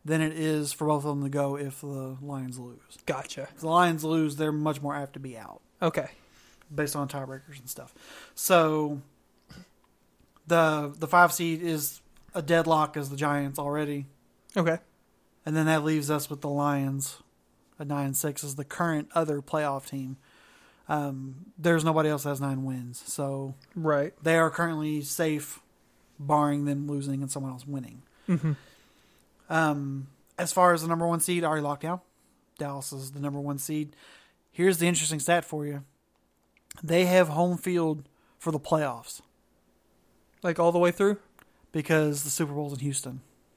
than it is for both of them to go if the Lions lose. Gotcha. If the Lions lose, they're much more apt to be out. Okay. Based on tiebreakers and stuff. So the the five seed is a deadlock as the Giants already. Okay. And then that leaves us with the Lions at nine and six as the current other playoff team. Um, there's nobody else that has nine wins. So right. they are currently safe, barring them losing and someone else winning. Mm-hmm. Um, as far as the number one seed, already locked down. Dallas is the number one seed. Here's the interesting stat for you. They have home field for the playoffs. Like all the way through? Because the Super Bowl's in Houston.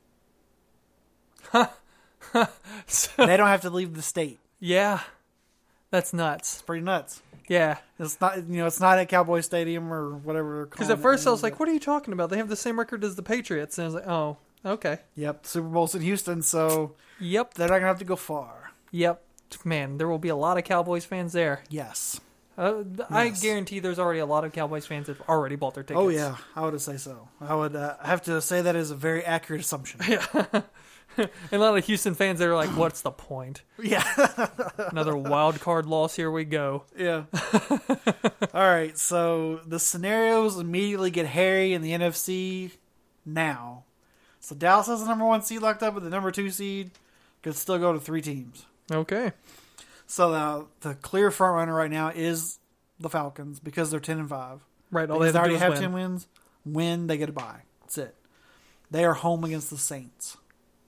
So, they don't have to leave the state. Yeah. That's nuts. It's pretty nuts. Yeah. It's not, you know, it's not at Cowboy Stadium or whatever. Because at first I was like, what are you talking about? They have the same record as the Patriots. And I was like, oh, okay. Yep, the Super Bowl's in Houston, so yep, they're not going to have to go far. Yep. Man, there will be a lot of Cowboys fans there. Yes. Uh, I Yes. guarantee there's already a lot of Cowboys fans that have already bought their tickets. Oh, yeah, I would say so. I would uh, have to say that is a very accurate assumption. Yeah. And a lot of Houston fans that are like, what's the point? Yeah. Another wild card loss, here we go. Yeah. All right, so the scenarios immediately get hairy in the N F C now. So Dallas has the number one seed locked up, but the number two seed could still go to three teams. Okay. So the, the clear front runner right now is the Falcons because they're ten and five. Right, all Because they they have already to do is have win. ten wins. Win, they get a bye. That's it. They are home against the Saints.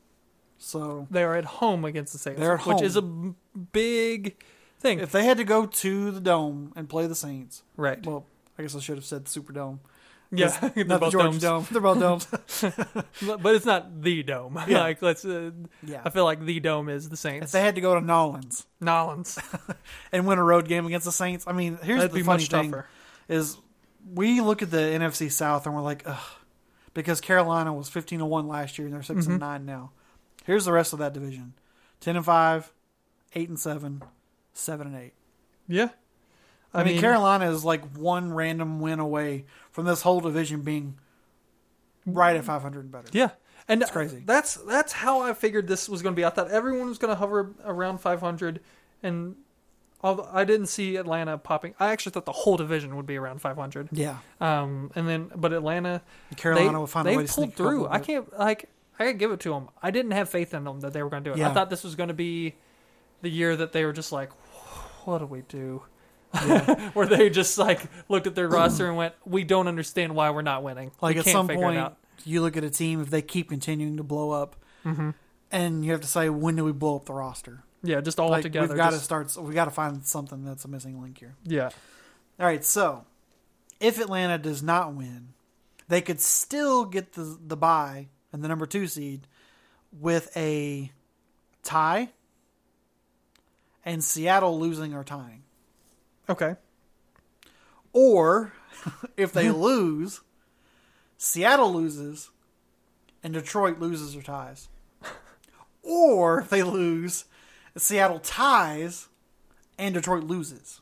So They are at home against the Saints, They're at which is a home. b- big thing. if they had to go to the Dome and play the Saints, right. well, I guess I should have said the Superdome. Yeah, Not they're the both Georgia domes. Dome. They're both domes. But it's not the dome. Yeah. Like let's. Uh, Yeah. I feel like the dome is the If Saints. they had to go to Nolans Nolans. and win a road game against the Saints, I mean, here's That'd the be funny much thing: tougher. is we look at the N F C South and we're like, ugh, because Carolina was fifteen and one last year and they're six Mhm. and nine now. Here's the rest of that division: ten and five, eight and seven, seven and eight. Yeah. I, mean, Carolina is like one random win away from this whole division being right at five hundred and better. Yeah, and It's crazy. That's that's how I figured this was going to be. I thought everyone was going to hover around five hundred, and although I didn't see Atlanta popping, I actually thought the whole division would be around five hundred. Yeah. Um, and then but Atlanta, Carolina they, will find they a way to pulled sneak a couple through. of I it. can't like I gotta give it to them. I didn't have faith in them that they were going to do it. Yeah. I thought this was going to be the year that they were just like, what do we do? Yeah. Where they just like looked at their roster and went, we don't understand why we're not winning. Like we at can't some figure point, it out. you look at a team if they keep continuing to blow up, Mm-hmm. and you have to say, when do we blow up the roster? Yeah, just all Like, together. we've got to just- start. We got to find something that's a missing link here. Yeah. All right, so if Atlanta does not win, they could still get the the bye and the number two seed with a tie, and Seattle losing or tying. Okay. Or if they lose, Seattle loses, and Detroit loses or ties. Or if they lose, Seattle ties, and Detroit loses.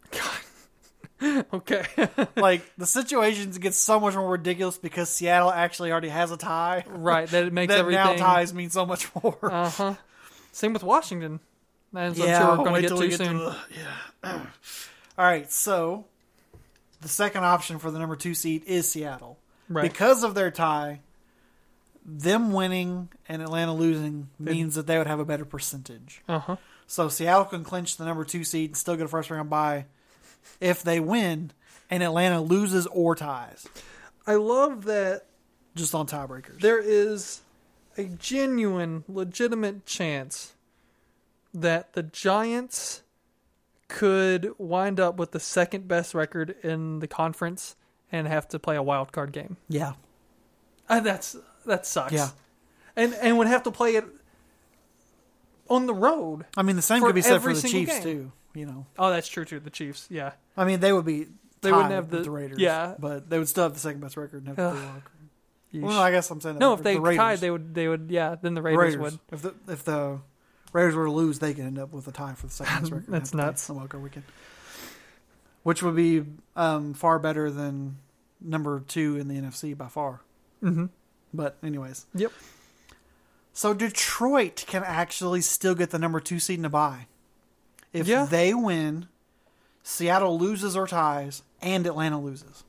Okay. Like, the situations get so much more ridiculous because Seattle actually already has a tie. Right. That it makes That everything. now ties mean so much more. Uh huh. Same with Washington. As yeah, I'm sure we're going wait to get till to we get soon. to the, yeah. All right, so the second option for the number two seed is Seattle. Right. Because of their tie, them winning and Atlanta losing They- means that they would have a better percentage. Uh huh. So Seattle can clinch the number two seed and still get a first round bye if they win and Atlanta loses or ties, I love that just on tiebreakers. there is a genuine, legitimate chance that the Giants could wind up with the second best record in the conference and have to play a wild card game. Yeah. Uh, that's that sucks. Yeah. And and would have to play it on the road. I mean, the same For could be said for every the single Chiefs, game. too. You know, Oh, that's true too. The Chiefs, yeah. I mean, they would be They tied wouldn't have with the- the Raiders. yeah. But they would still have the second best record and have to Ugh. play wild card. Well, no, I guess I'm saying that. No, if they the Raiders, tied, they would. They would. Yeah, then the the Raiders, Raiders. would. If the if the Raiders were to lose, they could end up with a tie for the second best record. and That's have to play nuts. the wild card weekend, which would be um, far better than number two in the N F C by far. Mm-hmm. But anyways, Yep. So Detroit can actually still get the number two seed in the bye. If Yeah. they win, Seattle loses or ties, and Atlanta loses.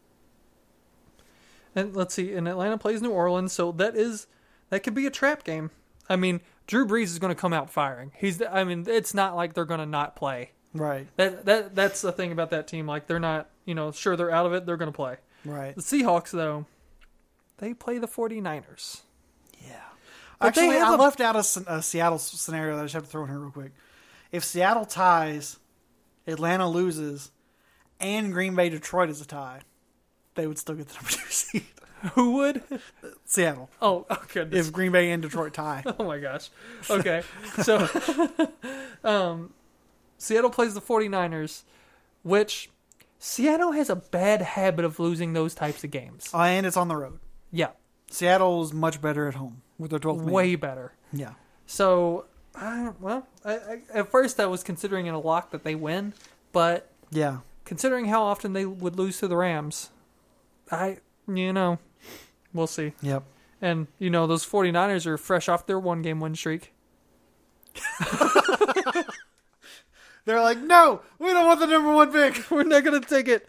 And let's see, and Atlanta plays New Orleans, so that is that could be a trap game. I mean, Drew Brees is going to come out firing. He's, I mean, it's not like they're going to not play. Right. That that that's the thing about that team. Like they're not, you know, sure they're out of it, they're going to play. Right. The Seahawks, though, they play the 49ers. Yeah. But they Actually, have I a- left out a, s- a Seattle scenario that I just have to throw in here real quick. If Seattle ties, Atlanta loses, and Green Bay Detroit is a tie, they would still get the number two seed. Who would? Seattle. Oh, oh goodness. If Green Bay and Detroit tie. Oh my gosh. Okay. So um Seattle plays the 49ers, which Seattle has a bad habit of losing those types of games. Uh, and it's on the road. Yeah. Seattle's much better at home with their twelfth man. Way better. Yeah. So, I, well, I, I, at first I was considering it a lock that they win, but Yeah. considering how often they would lose to the Rams, I, you know, we'll see. Yep. And, you know, those 49ers are fresh off their one-game win streak. They're like, no, we don't want the number one pick. We're not going to take it.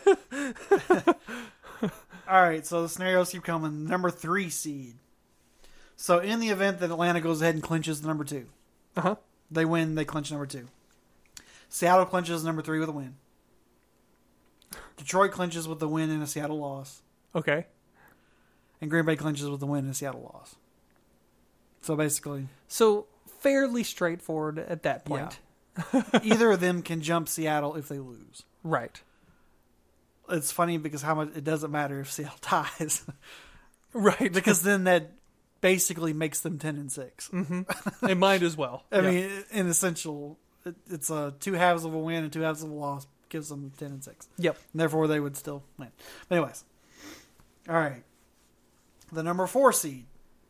All right, so the scenarios keep coming. Number three seed. So in the event that Atlanta goes ahead and clinches the number two, Uh-huh. they win, they clinch number two. Seattle clinches number three with a win. Detroit clinches with the win and a Seattle loss. Okay. And Green Bay clinches with the win and a Seattle loss. So basically, So, fairly straightforward at that point. either of them can jump Seattle if they lose. Right. It's funny because how much it doesn't matter if Seattle ties. Right. Because then that basically makes them ten and six. They might as well. I Yeah. mean, in essential, it, it's a two halves of a win and two halves of a loss gives them ten and six. Yep. And therefore, they would still win. But anyways, all right. The number four seed,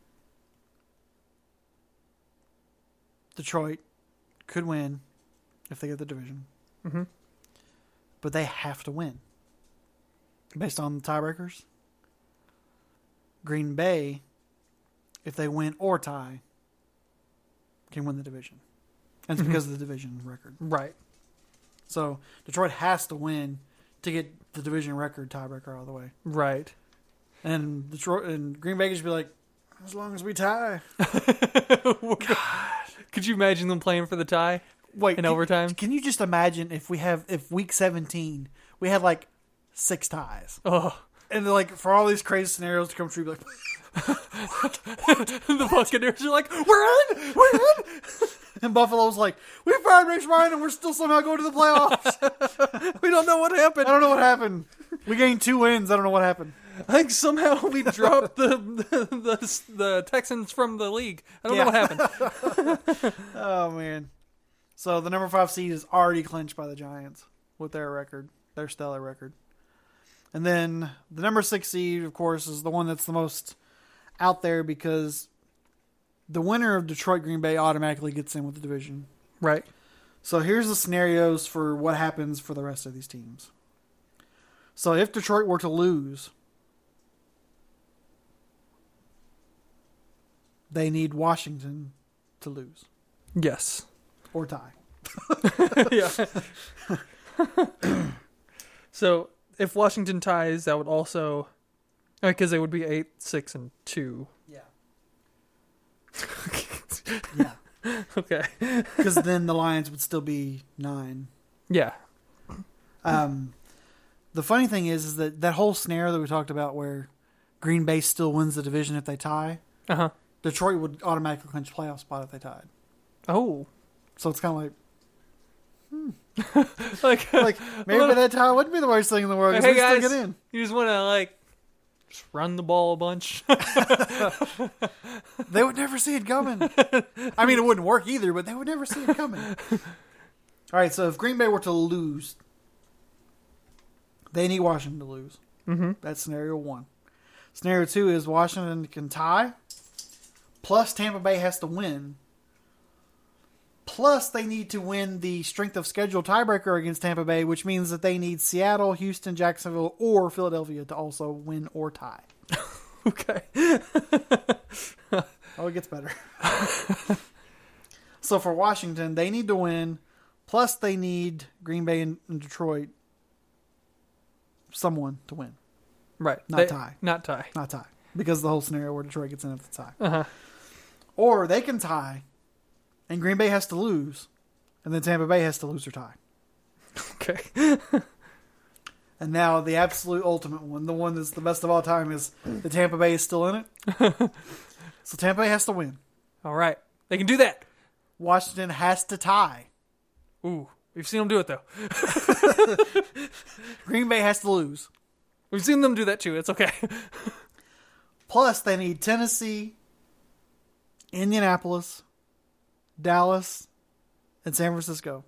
Detroit, could win if they get the division. Mm-hmm. But they have to win based on the tiebreakers. Green Bay, if they win or tie, can win the division. And it's Mhm. because of the division record. Right. So Detroit has to win to get the division record tiebreaker out of the way. Right. And Detroit and Green Bay just be like, as long as we tie. Could you imagine them playing for the tie Wait, in can, overtime? can you just imagine if we have if week seventeen we had like six ties, Oh, and they're like for all these crazy scenarios to come true, be like the Buccaneers are like, we're in, we're in. and Buffalo's like, we fired Rex Ryan and we're still somehow going to the playoffs. We don't know what happened. I don't know what happened. We gained two wins. I don't know what happened. I think somehow we dropped the, the the the Texans from the league. I don't know Yeah. what happened. Oh man. So the number five seed is already clinched by the Giants with their record, their stellar record. And then the number six seed, of course, is the one that's the most out there because the winner of Detroit Green Bay automatically gets in with the division. Right. So here's the scenarios for what happens for the rest of these teams. So if Detroit were to lose, they need Washington to lose Yes. or tie. Yeah. So if Washington ties, that would also, because they would be eight, six, and two. Yeah. Yeah. Okay. Because then the Lions would still be nine. Yeah. Um, the funny thing is, is that that whole scenario that we talked about where Green Bay still wins the division if they tie, Uh huh. Detroit would automatically clinch playoff spot if they tied. Oh. So it's kind of like, Like, like maybe Well, that tie wouldn't be the worst thing in the world because hey we guys, still get in. you just want to like just run the ball a bunch. They would never see it coming. I mean, it wouldn't work either, but they would never see it coming. All right, so if Green Bay were to lose, they need Washington to lose. Mm-hmm. That's scenario one. Scenario two is Washington can tie, plus Tampa Bay has to win, plus they need to win the strength of schedule tiebreaker against Tampa Bay, which means that they need Seattle, Houston, Jacksonville, or Philadelphia to also win or tie. Okay. Oh, it gets better. So for Washington, they need to win. Plus, they need Green Bay and, and Detroit, someone to win. Right. Not They- tie. Not tie. Not tie. Because of the whole scenario where Detroit gets in if it's tie. Uh-huh. Or they can tie, and Green Bay has to lose, and then Tampa Bay has to lose or tie. Okay. And now the absolute ultimate one, the one that's the best of all time, is the Tampa Bay is still in it. So Tampa Bay has to win. All right. They can do that. Washington has to tie. Ooh. We've seen them do it, though. Green Bay has to lose. We've seen them do that, too. It's okay. Plus, they need Tennessee, Indianapolis, Dallas, and San Francisco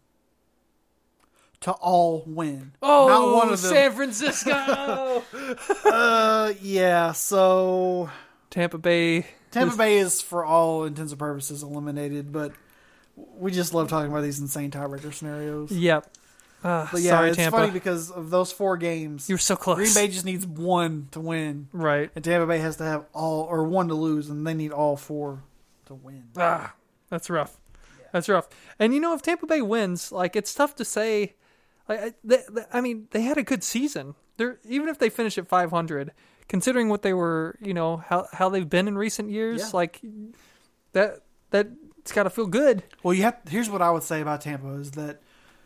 to all win. Oh, Not one of them. San Francisco! uh, yeah, so Tampa Bay. Tampa Bay is, for all intents and purposes, eliminated, but we just love talking about these insane tiebreaker scenarios. Yep. Uh, But yeah, sorry, it's Tampa. funny because of those four games, You were so close. Green Bay just needs one to win, Right. and Tampa Bay has to have all, or one to lose, and they need all four to win. Ah, that's rough. That's rough. And you know, if Tampa Bay wins, like it's tough to say. Like, I, they, they, I mean, they had a good season. They're even if they finish at five hundred, considering what they were, you know, how how they've been in recent years, Yeah. like that that's got to feel good. Well, you have. Here's what I would say about Tampa is that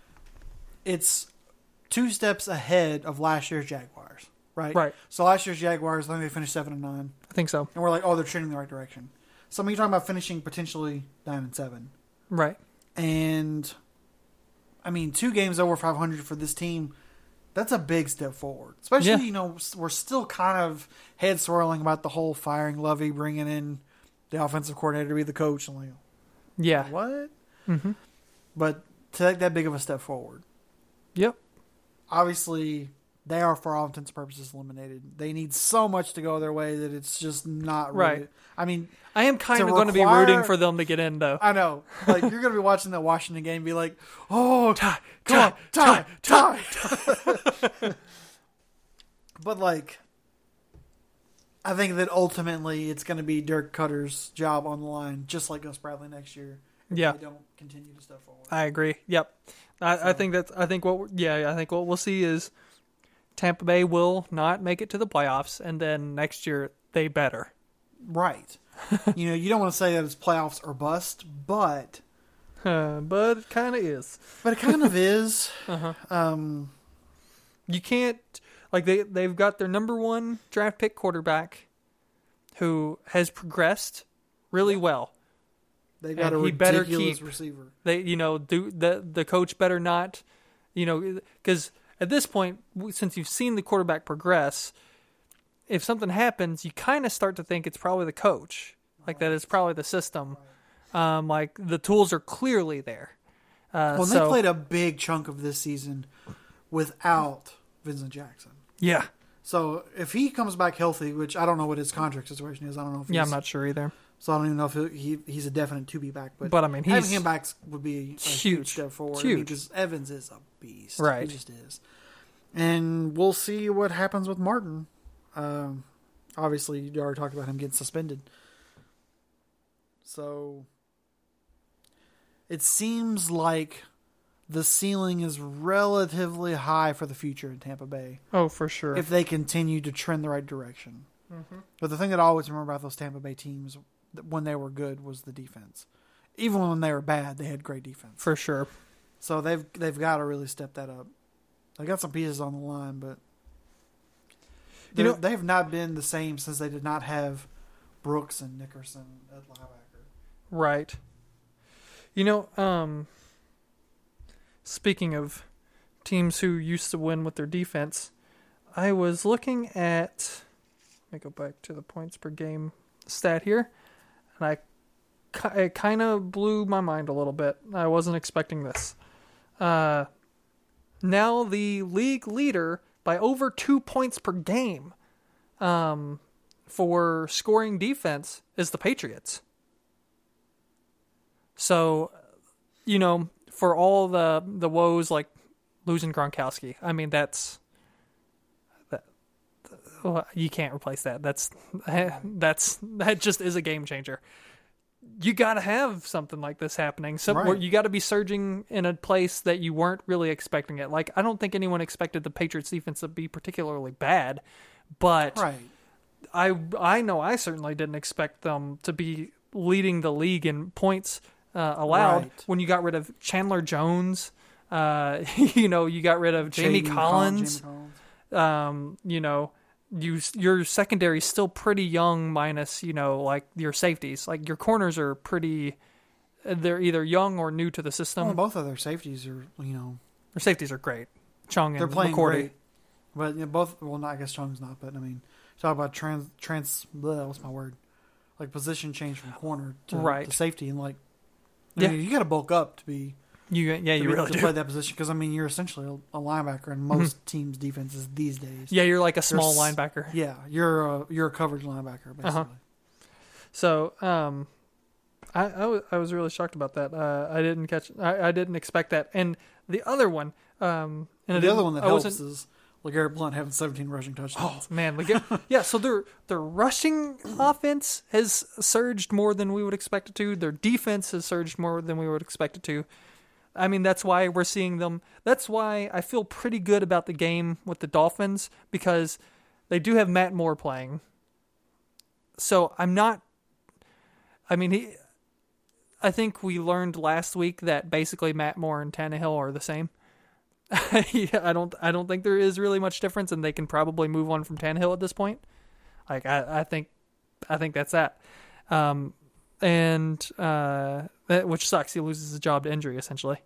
it's two steps ahead of last year's Jaguars, right? Right. So last year's Jaguars, I think they finished seven and nine, I think so. and we're like, oh, they're trending in the right direction. So I mean, you're talking about finishing potentially nine and seven, Right. and I mean, two games over five hundred for this team. That's a big step forward. Especially, Yeah. you know, we're still kind of head swirling about the whole firing Lovey, bringing in the offensive coordinator to be the coach. I'm like, Yeah. what? Mm-hmm. But to take that big of a step forward, Yep. obviously they are, for all intents and purposes, eliminated. They need so much to go their way that it's just not really, Right. I mean, I am kind To of going to be require- rooting for them to get in, though. I know, like you're going to be watching that Washington game and be like, oh, Tie, come tie, on, tie, tie. But like, I think that ultimately it's going to be Dirk Cutter's job on the line, just like Gus Bradley next year. If Yeah. they don't continue to step forward. I agree. Yep. I, I think that's. I think what. Yeah. I think what we'll see is Tampa Bay will not make it to the playoffs, and then next year they better. Right. You know, you don't want to say that it's playoffs or bust, but Uh, but it kind of is. but it kind of is. Uh-huh. Um, You can't like they they've got their number one draft pick quarterback, who has progressed really well. they've got And a he better ridiculous keep- receiver. They you know do the the coach better not, you know, because at this point, since you've seen the quarterback progress, if something happens, you kind of start to think it's probably the coach, like that it's probably the system. Um, like the tools are clearly there. Uh, Well, so, they played a big chunk of this season without Vincent Jackson. yeah, So if he comes back healthy, which I don't know what his contract situation is, I don't know if he's, yeah, I'm not sure either. So I don't even know if he, he he's a definite to be back. But, But, I mean, having he's him back would be a huge, huge. step forward. Huge. Because Evans is a beast. Right. He just is. And we'll see what happens with Martin. Um, obviously, you already talked about him getting suspended. So it seems like the ceiling is relatively high for the future in Tampa Bay Oh, for sure. if they continue to trend the right direction. Mhm. But the thing that I always remember about those Tampa Bay teams that when they were good was the defense. Even when they were bad, they had great defense. For sure. So they've they've got to really step that up. They got some pieces on the line, but You know- they have not been the same since they did not have Brooks and Nickerson at linebacker. Right. You know, um, speaking of teams who used to win with their defense, I was looking at. Let me go back to the points per game stat here, and I ki- it kind of blew my mind a little bit. I wasn't expecting this. Uh, now the league leader by over two points per game, um, for scoring defense is the Patriots. So, you know, for all the the woes like losing Gronkowski, I mean that's that well, you can't replace that. That's that's that just is a game changer. you got to have something like this happening. So Right. you got to be surging in a place that you weren't really expecting it. Like, I don't think anyone expected the Patriots defense to be particularly bad, but Right. I I know I certainly didn't expect them to be leading the league in points uh, allowed Right. when you got rid of Chandler Jones. Uh, you know, you got rid of Jamie Jaden Collins. Jamie Collins. Um, you know, you your secondary is still pretty young, minus you know like your safeties. Like your corners are pretty. They're either young or new to the system. Well, both of their safeties are, you know, Their safeties are great. Chung and they're playing McCourty. great. But you know, both, well, not, I guess Chung's not, but I mean, talk about trans, trans, bleh, what's my word? Like position change from corner to, Right. to safety, and like, I Yeah. mean, you got to bulk up to be, You yeah, to you be- really to do. play that position, because I mean, you're essentially a, a linebacker in most teams' defenses these days. Yeah, you're like a small There's- linebacker. Yeah, you're a you're a coverage linebacker basically. Uh-huh. So, um, I, I, was, I was really shocked about that. Uh, I didn't catch. I, I didn't expect that. And the other one, um, and I And the didn't- other one that I helps wasn't- is LeGarrette Blunt having seventeen rushing Oh touchdowns. man, like, yeah. So their their rushing offense has surged more than we would expect it to. Their defense has surged more than we would expect it to. I mean, that's why we're seeing them. That's why I feel pretty good about the game with the Dolphins, because they do have Matt Moore playing. So I'm not. I mean, he. I think we learned last week that basically Matt Moore and Tannehill are the same. Yeah, I don't. I don't think there is really much difference, and they can probably move on from Tannehill at this point. Like I, I think, I think that's that. Um, and uh, that, which sucks. He loses his job to injury essentially.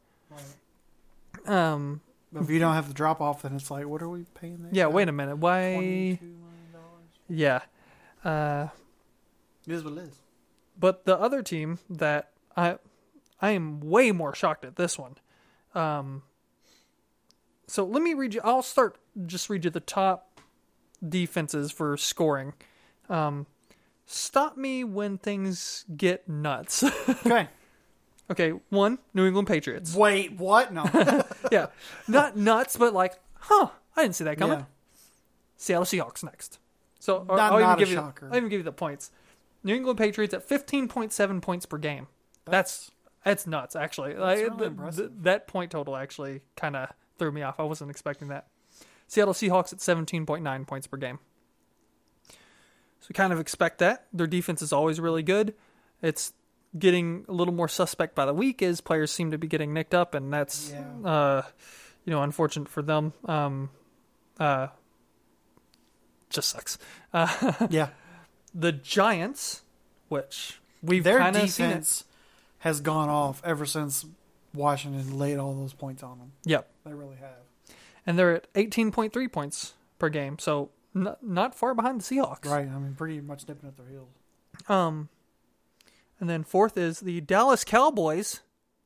Um. But if you don't have the drop off, then it's like, what are we paying that Yeah. guy? Wait a minute. Why? twenty-two million dollars. Yeah. Uh. It is what it is. But the other team that I, I am way more shocked at this one. Um. So let me read you. I'll start. Just read you the top defenses for scoring. Um. Stop me when things get nuts. Okay. Okay, one, New England Patriots. Wait, what? No. Yeah, not nuts, but like, huh? I didn't see that coming. Yeah. Seattle Seahawks next. So Not- I'll, even not a give you. shocker. I'll even give you the points. New England Patriots at fifteen point seven points per game. That's that's nuts. Actually, like, really th- impressive. th- that point total actually kind of threw me off. I wasn't expecting that. Seattle Seahawks at seventeen point nine points per game. So we kind of expect that. Their defense is always really good. It's getting a little more suspect by the week as players seem to be getting nicked up, and that's Yeah. uh, you know, unfortunate for them. Um, uh, just sucks. Uh, Yeah. the Giants, which we've Their kind of seen it. defense has gone off ever since Washington laid all those points on them. Yep, They really have. and they're at eighteen point three points per game, so n- not far behind the Seahawks. Right. I mean, pretty much nipping at their heels. Um, and then fourth is the Dallas Cowboys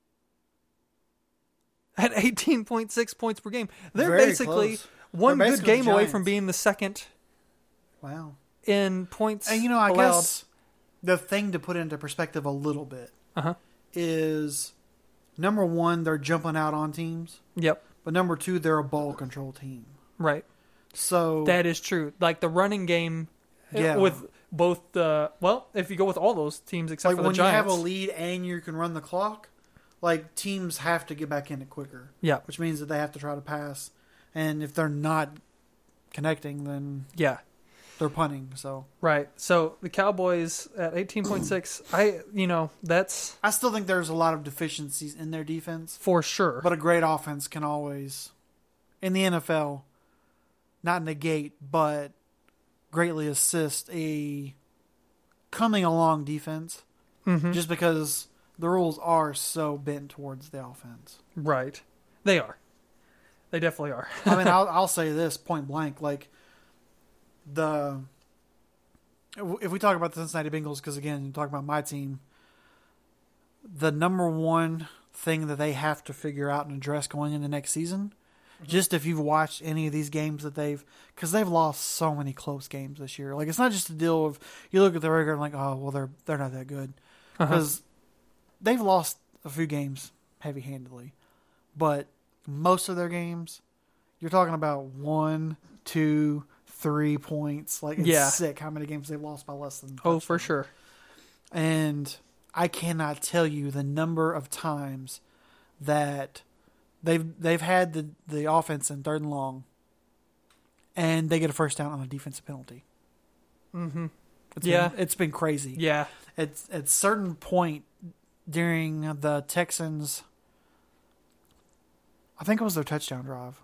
at eighteen point six points per game. They're Very basically close. one They're good basically game the away Giants. from being the second Wow. in points. And you know, I allowed. guess the thing to put into perspective a little bit Uh-huh. is number one, they're jumping out on teams, Yep. but number two, they're a ball control team. Right. So That is true. Like the running game uh, Yeah. with both the well, if you go with all those teams except like for the when you have Giants. a lead and you can run the clock, like teams have to get back in it quicker, yeah. which means that they have to try to pass. And if they're not connecting, then Yeah. they're punting. So Right. So the Cowboys at eighteen point six, I you know, that's I still think there's a lot of deficiencies in their defense, for sure. but a great offense can always, in the N F L, not negate, but greatly assist a coming along defense, Mhm. just because the rules are so bent towards the offense. Right. They are. They definitely are. I mean, I'll, I'll say this point blank, like the if we talk about the Cincinnati Bengals, because again, you talk about my team, the number one thing that they have to figure out and address going into next season, mm-hmm. just if you've watched any of these games that they've, because they've lost so many close games this year. Like, it's not just a deal of you look at the record and like, oh, well, they're they're not that good, because uh-huh. they've lost a few games heavy-handedly, but most of their games, you're talking about one, two, three points. Like, it's yeah. sick how many games they've lost by less than. Oh, for sure. And I cannot tell you the number of times that they've they've had the, the offense in third and long, and they get a first down on a defensive penalty. Mm-hmm. It's Yeah. been, it's been crazy. Yeah. It's at a certain point during the Texans, I think it was their touchdown drive.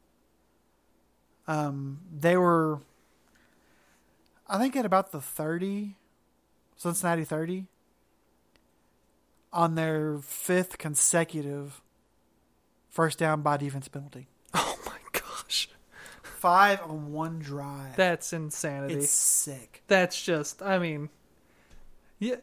Um, they were, I think at about the thirty, Cincinnati thirty, on their fifth consecutive first down by defense penalty. Oh my gosh. Five on one drive. That's insanity. It's sick. That's just, I mean, yeah.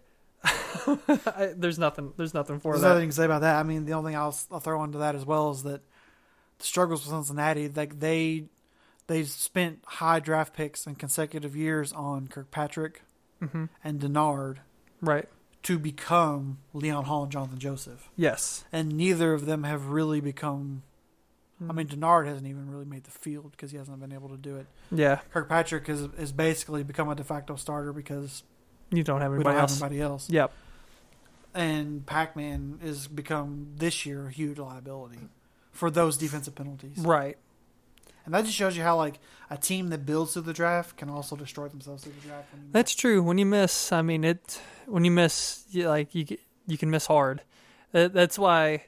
I, there's nothing. There's nothing for There's that. nothing to say about that. I mean, the only thing I'll, I'll throw into that as well is that the struggles with Cincinnati, like they they spent high draft picks in consecutive years on Kirkpatrick Mm-hmm. and Denard Right. to become Leon Hall and Jonathan Joseph, Yes. and neither of them have really become. I mean, Denard hasn't even really made the field because he hasn't been able to do it. Yeah. Kirkpatrick has is basically become a de facto starter because You don't have we anybody don't have else. anybody else. Yep. And Pac-Man has become this year a huge liability for those defensive penalties. Right. And that just shows you how like a team that builds through the draft can also destroy themselves through the draft. When you That's true. When you miss, I mean, it. When you miss, you, like you, get- you can miss hard. That, that's why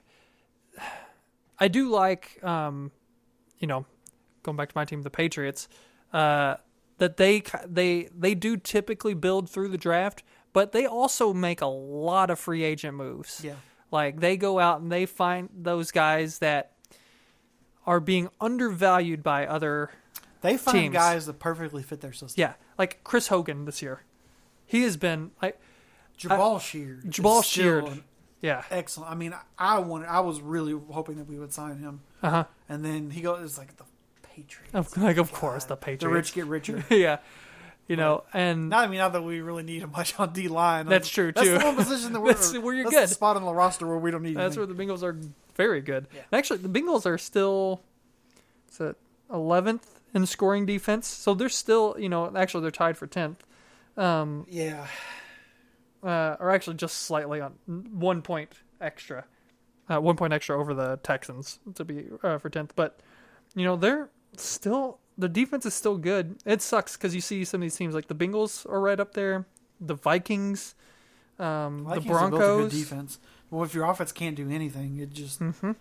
I do like, um, you know, going back to my team, the Patriots, uh, that they they they do typically build through the draft, but they also make a lot of free agent moves. yeah, Like they go out and they find those guys that are being undervalued by other. they find Teams. guys that perfectly fit their system. Yeah, like Chris Hogan this year. He has been like Jabal Sheard, Jabal is still Sheard. an yeah. excellent. I mean, I wanted, I was really hoping that we would sign him, Uh huh. and then he goes, "It's like the Patriots." Of, like of course the God, Patriots. the rich get richer. yeah. You know, and Not I mean, not that we really need him much on D line. That's true, That's too. the one position that we're That's where you're that's good. The spot on the roster where we don't need. that's anything. where the Bengals are very good. Yeah. And actually, the Bengals are still is it eleventh in scoring defense, so they're still, you know, actually they're tied for tenth. Um, Yeah, uh, or actually just slightly on one point extra, uh, one point extra over the Texans to be uh, for tenth. But you know they're still the defense is still good. It sucks because you see some of these teams like the Bengals are right up there, the Vikings, um, Vikings the have built a Broncos. good defense. Well, if your offense can't do anything, it just Mm-hmm.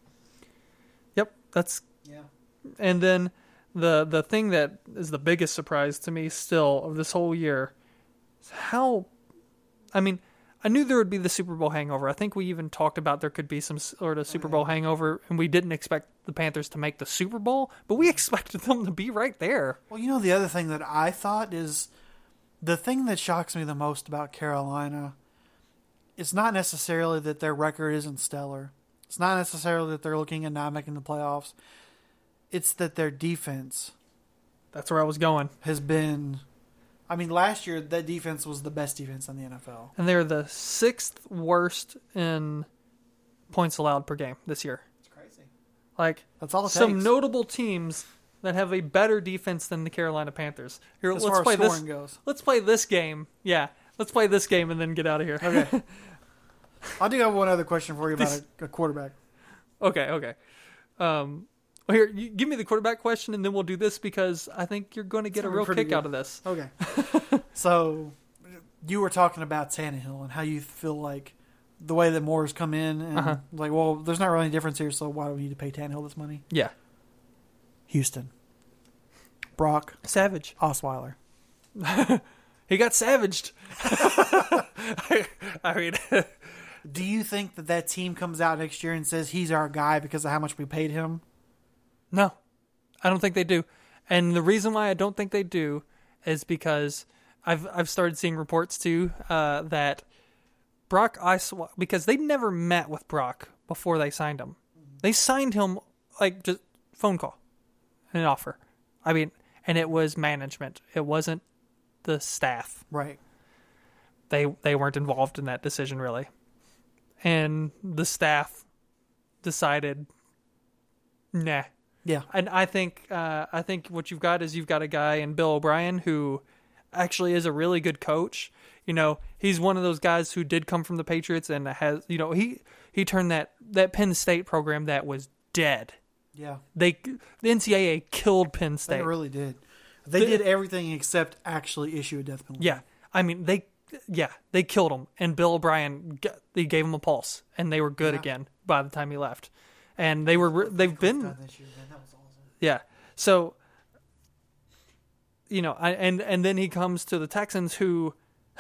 Yep, that's yeah. and then the the thing that is the biggest surprise to me still of this whole year is how. I mean, I knew there would be the Super Bowl hangover. I think we even talked about there could be some sort of Super Bowl hangover, and we didn't expect the Panthers to make the Super Bowl, but we expected them to be right there. Well, you know, the other thing that I thought is the thing that shocks me the most about Carolina is not necessarily that their record isn't stellar. It's not necessarily that they're looking at not making the playoffs. It's that their defense That's where I was going. has been. I mean, last year that defense was the best defense in the N F L. And they're the sixth worst in points allowed per game this year. It's crazy. Like, That's all it some takes. notable teams that have a better defense than the Carolina Panthers. Here, as let's far play as this. scoring goes. Let's play this game. Yeah, let's play this game and then get out of here. Okay. I do have one other question for you about This- a, a quarterback. okay, okay. Um, well, here, you give me the quarterback question, and then we'll do this because I think you're going to get It's a gonna be real pretty kick good. out of this. Okay. So, you were talking about Tannehill and how you feel like the way that Moore's come in, and Uh-huh. like, well, there's not really any difference here, so why do we need to pay Tannehill this money? Yeah, Houston. Brock savage. Osweiler. He got savaged. I, I mean, Do you think that that team comes out next year and says he's our guy because of how much we paid him? no, I don't think they do. And the reason why I don't think they do is because I've I've started seeing reports too uh, that Brock Osweiler, because they never met with Brock before they signed him. They signed him like just phone call, an offer. I mean, and it was management. It wasn't the staff. Right. They they weren't involved in that decision really. And the staff decided, nah. Yeah. And I think uh, I think what you've got is you've got a guy in Bill O'Brien who actually is a really good coach. You know, he's one of those guys who did come from the Patriots and has, you know, he, he turned that, that Penn State program that was dead. Yeah. They, the N C double A killed Penn State. They really did. They The- did everything except actually issue a death penalty. Yeah. I mean, they, yeah, they killed him. And Bill O'Brien, g- they gave him a pulse. And they were good Yeah. again by the time he left. And they were, they've been, Done this year, man. That was awesome. yeah. So, you know, I, and, and then he comes to the Texans who,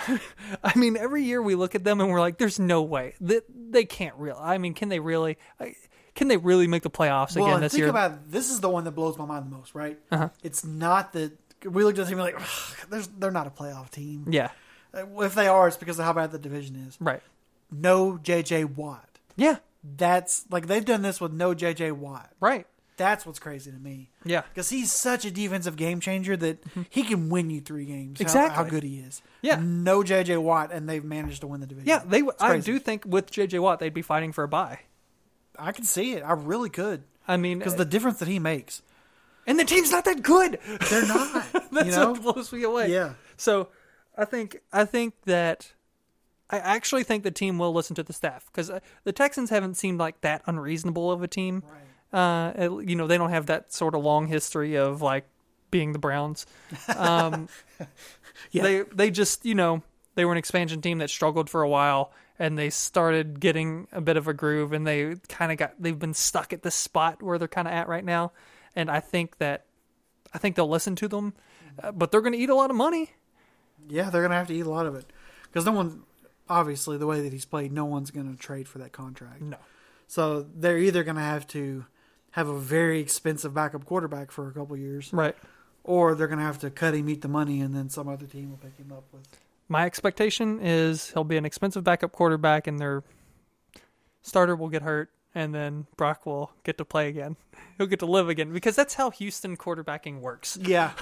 I mean, every year we look at them and we're like, there's no way that they, they can't real. I mean, can they really, can they really make the playoffs Well, again and this think year? about it, this is the one that blows my mind the most, right? Uh-huh. It's not that we looked at the team like, there's, they're not a playoff team. Yeah. If they are, it's because of how bad the division is. Right. No J J Watt. Yeah. That's like they've done this with no J J Watt. Right. That's what's crazy to me. Yeah. Because he's such a defensive game changer that he can win you three games. how- Exactly. How, good he is. Yeah. No J J Watt, and they've managed to win the division. Yeah. They. It's I crazy. do think with J J Watt they'd be fighting for a bye. I can see it. I really could. I mean, Because the difference that he makes. and the team's not that good. They're not. That's you know? what blows me away. Yeah. So I think I think that I actually think the team will listen to the staff because the Texans haven't seemed like that unreasonable of a team. Right. Uh, it- you know, they don't have that sort of long history of like being the Browns. Um, Yeah. They they just you know they were an expansion team that struggled for a while and they started getting a bit of a groove and they kind of got they've been stuck at this spot where they're kind of at right now. And I think that I think they'll listen to them, uh, but they're going to eat a lot of money. Yeah, they're going to have to eat a lot of it. Because no one, obviously, the way that he's played, no one's going to trade for that contract. No. So they're either going to have to have a very expensive backup quarterback for a couple years, Right. or they're going to have to cut him, eat the money, and then some other team will pick him up with. My expectation is he'll be an expensive backup quarterback and their starter will get hurt and then Brock will get to play again. He'll get to live again because that's how Houston quarterbacking works. Yeah.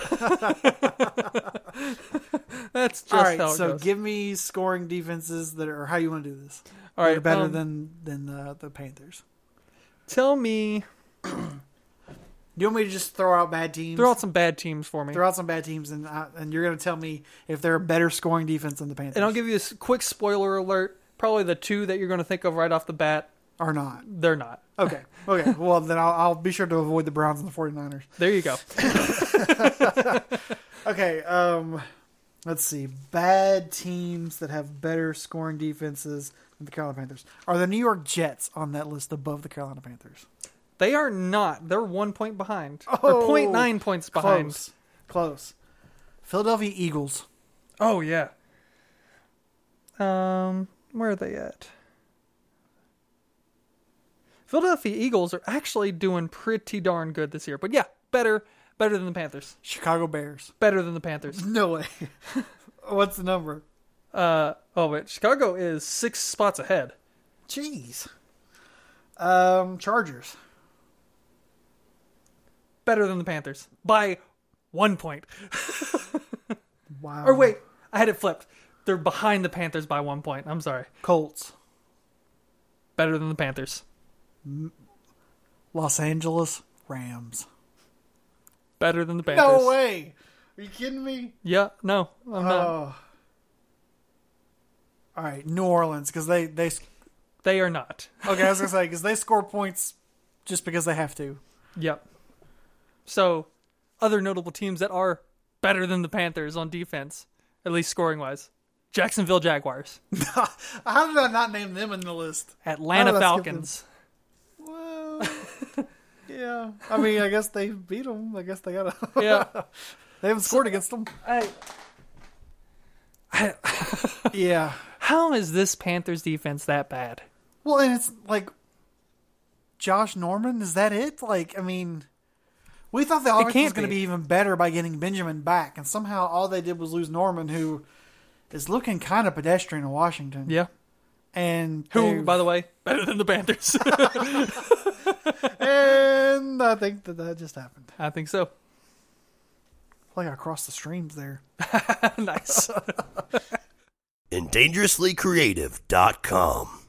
That's just All right, how it so goes. give me scoring defenses that are, or how you want to do this. All that right, are better um, than, than the, the Panthers. Tell me, You want me to just throw out bad teams? throw out some bad teams for me. Throw out some bad teams, and I, and you're going to tell me if they're a better scoring defense than the Panthers. And I'll give you a s- quick spoiler alert. Probably the two that you're going to think of right off the bat, Or not. they're not. Okay. Okay. Well, then I'll, I'll be sure to avoid the Browns and the 49ers. There you go. Okay. Um, let's see. Bad teams that have better scoring defenses than the Carolina Panthers. Are the New York Jets on that list above the Carolina Panthers? They are not. They're one point behind. Oh, or zero point nine points behind. Close. Close. Philadelphia Eagles. Oh, yeah. Um, where are they at? Philadelphia Eagles are actually doing pretty darn good this year. But yeah, better better than the Panthers. Chicago Bears. Better than the Panthers. No way. What's the number? Uh oh, but Chicago is six spots ahead. Jeez. Um, Chargers. Better than the Panthers by one point. Wow. Or wait, I had it flipped. They're behind the Panthers by one point. I'm sorry. Colts. Better than the Panthers. Los Angeles Rams. Better than the Panthers. No way. Are you kidding me? Yeah, no, I'm not. Oh. All right, New Orleans, because they, they... They are not. Okay, I was going to say, because they score points just because they have to. Yep. So, other notable teams that are better than the Panthers on defense, at least scoring-wise. Jacksonville Jaguars. How did I not name them in the list? Atlanta How did I skip Falcons. Well, yeah. I mean, I guess they beat them. I guess they got to... Yeah. They haven't scored against them. I, I, Yeah. how is this Panthers defense that bad? Well, and it's like... Josh Norman, is that it? Like, I mean... We thought the offense can't was going to be. be even better by getting Benjamin back, and somehow all they did was lose Norman, who is looking kind of pedestrian in Washington. Yeah. And Who, they- by the way, better than the Panthers. and I think that that just happened. I think so. Like I crossed the streams there. Nice. and dangerously creative dot com.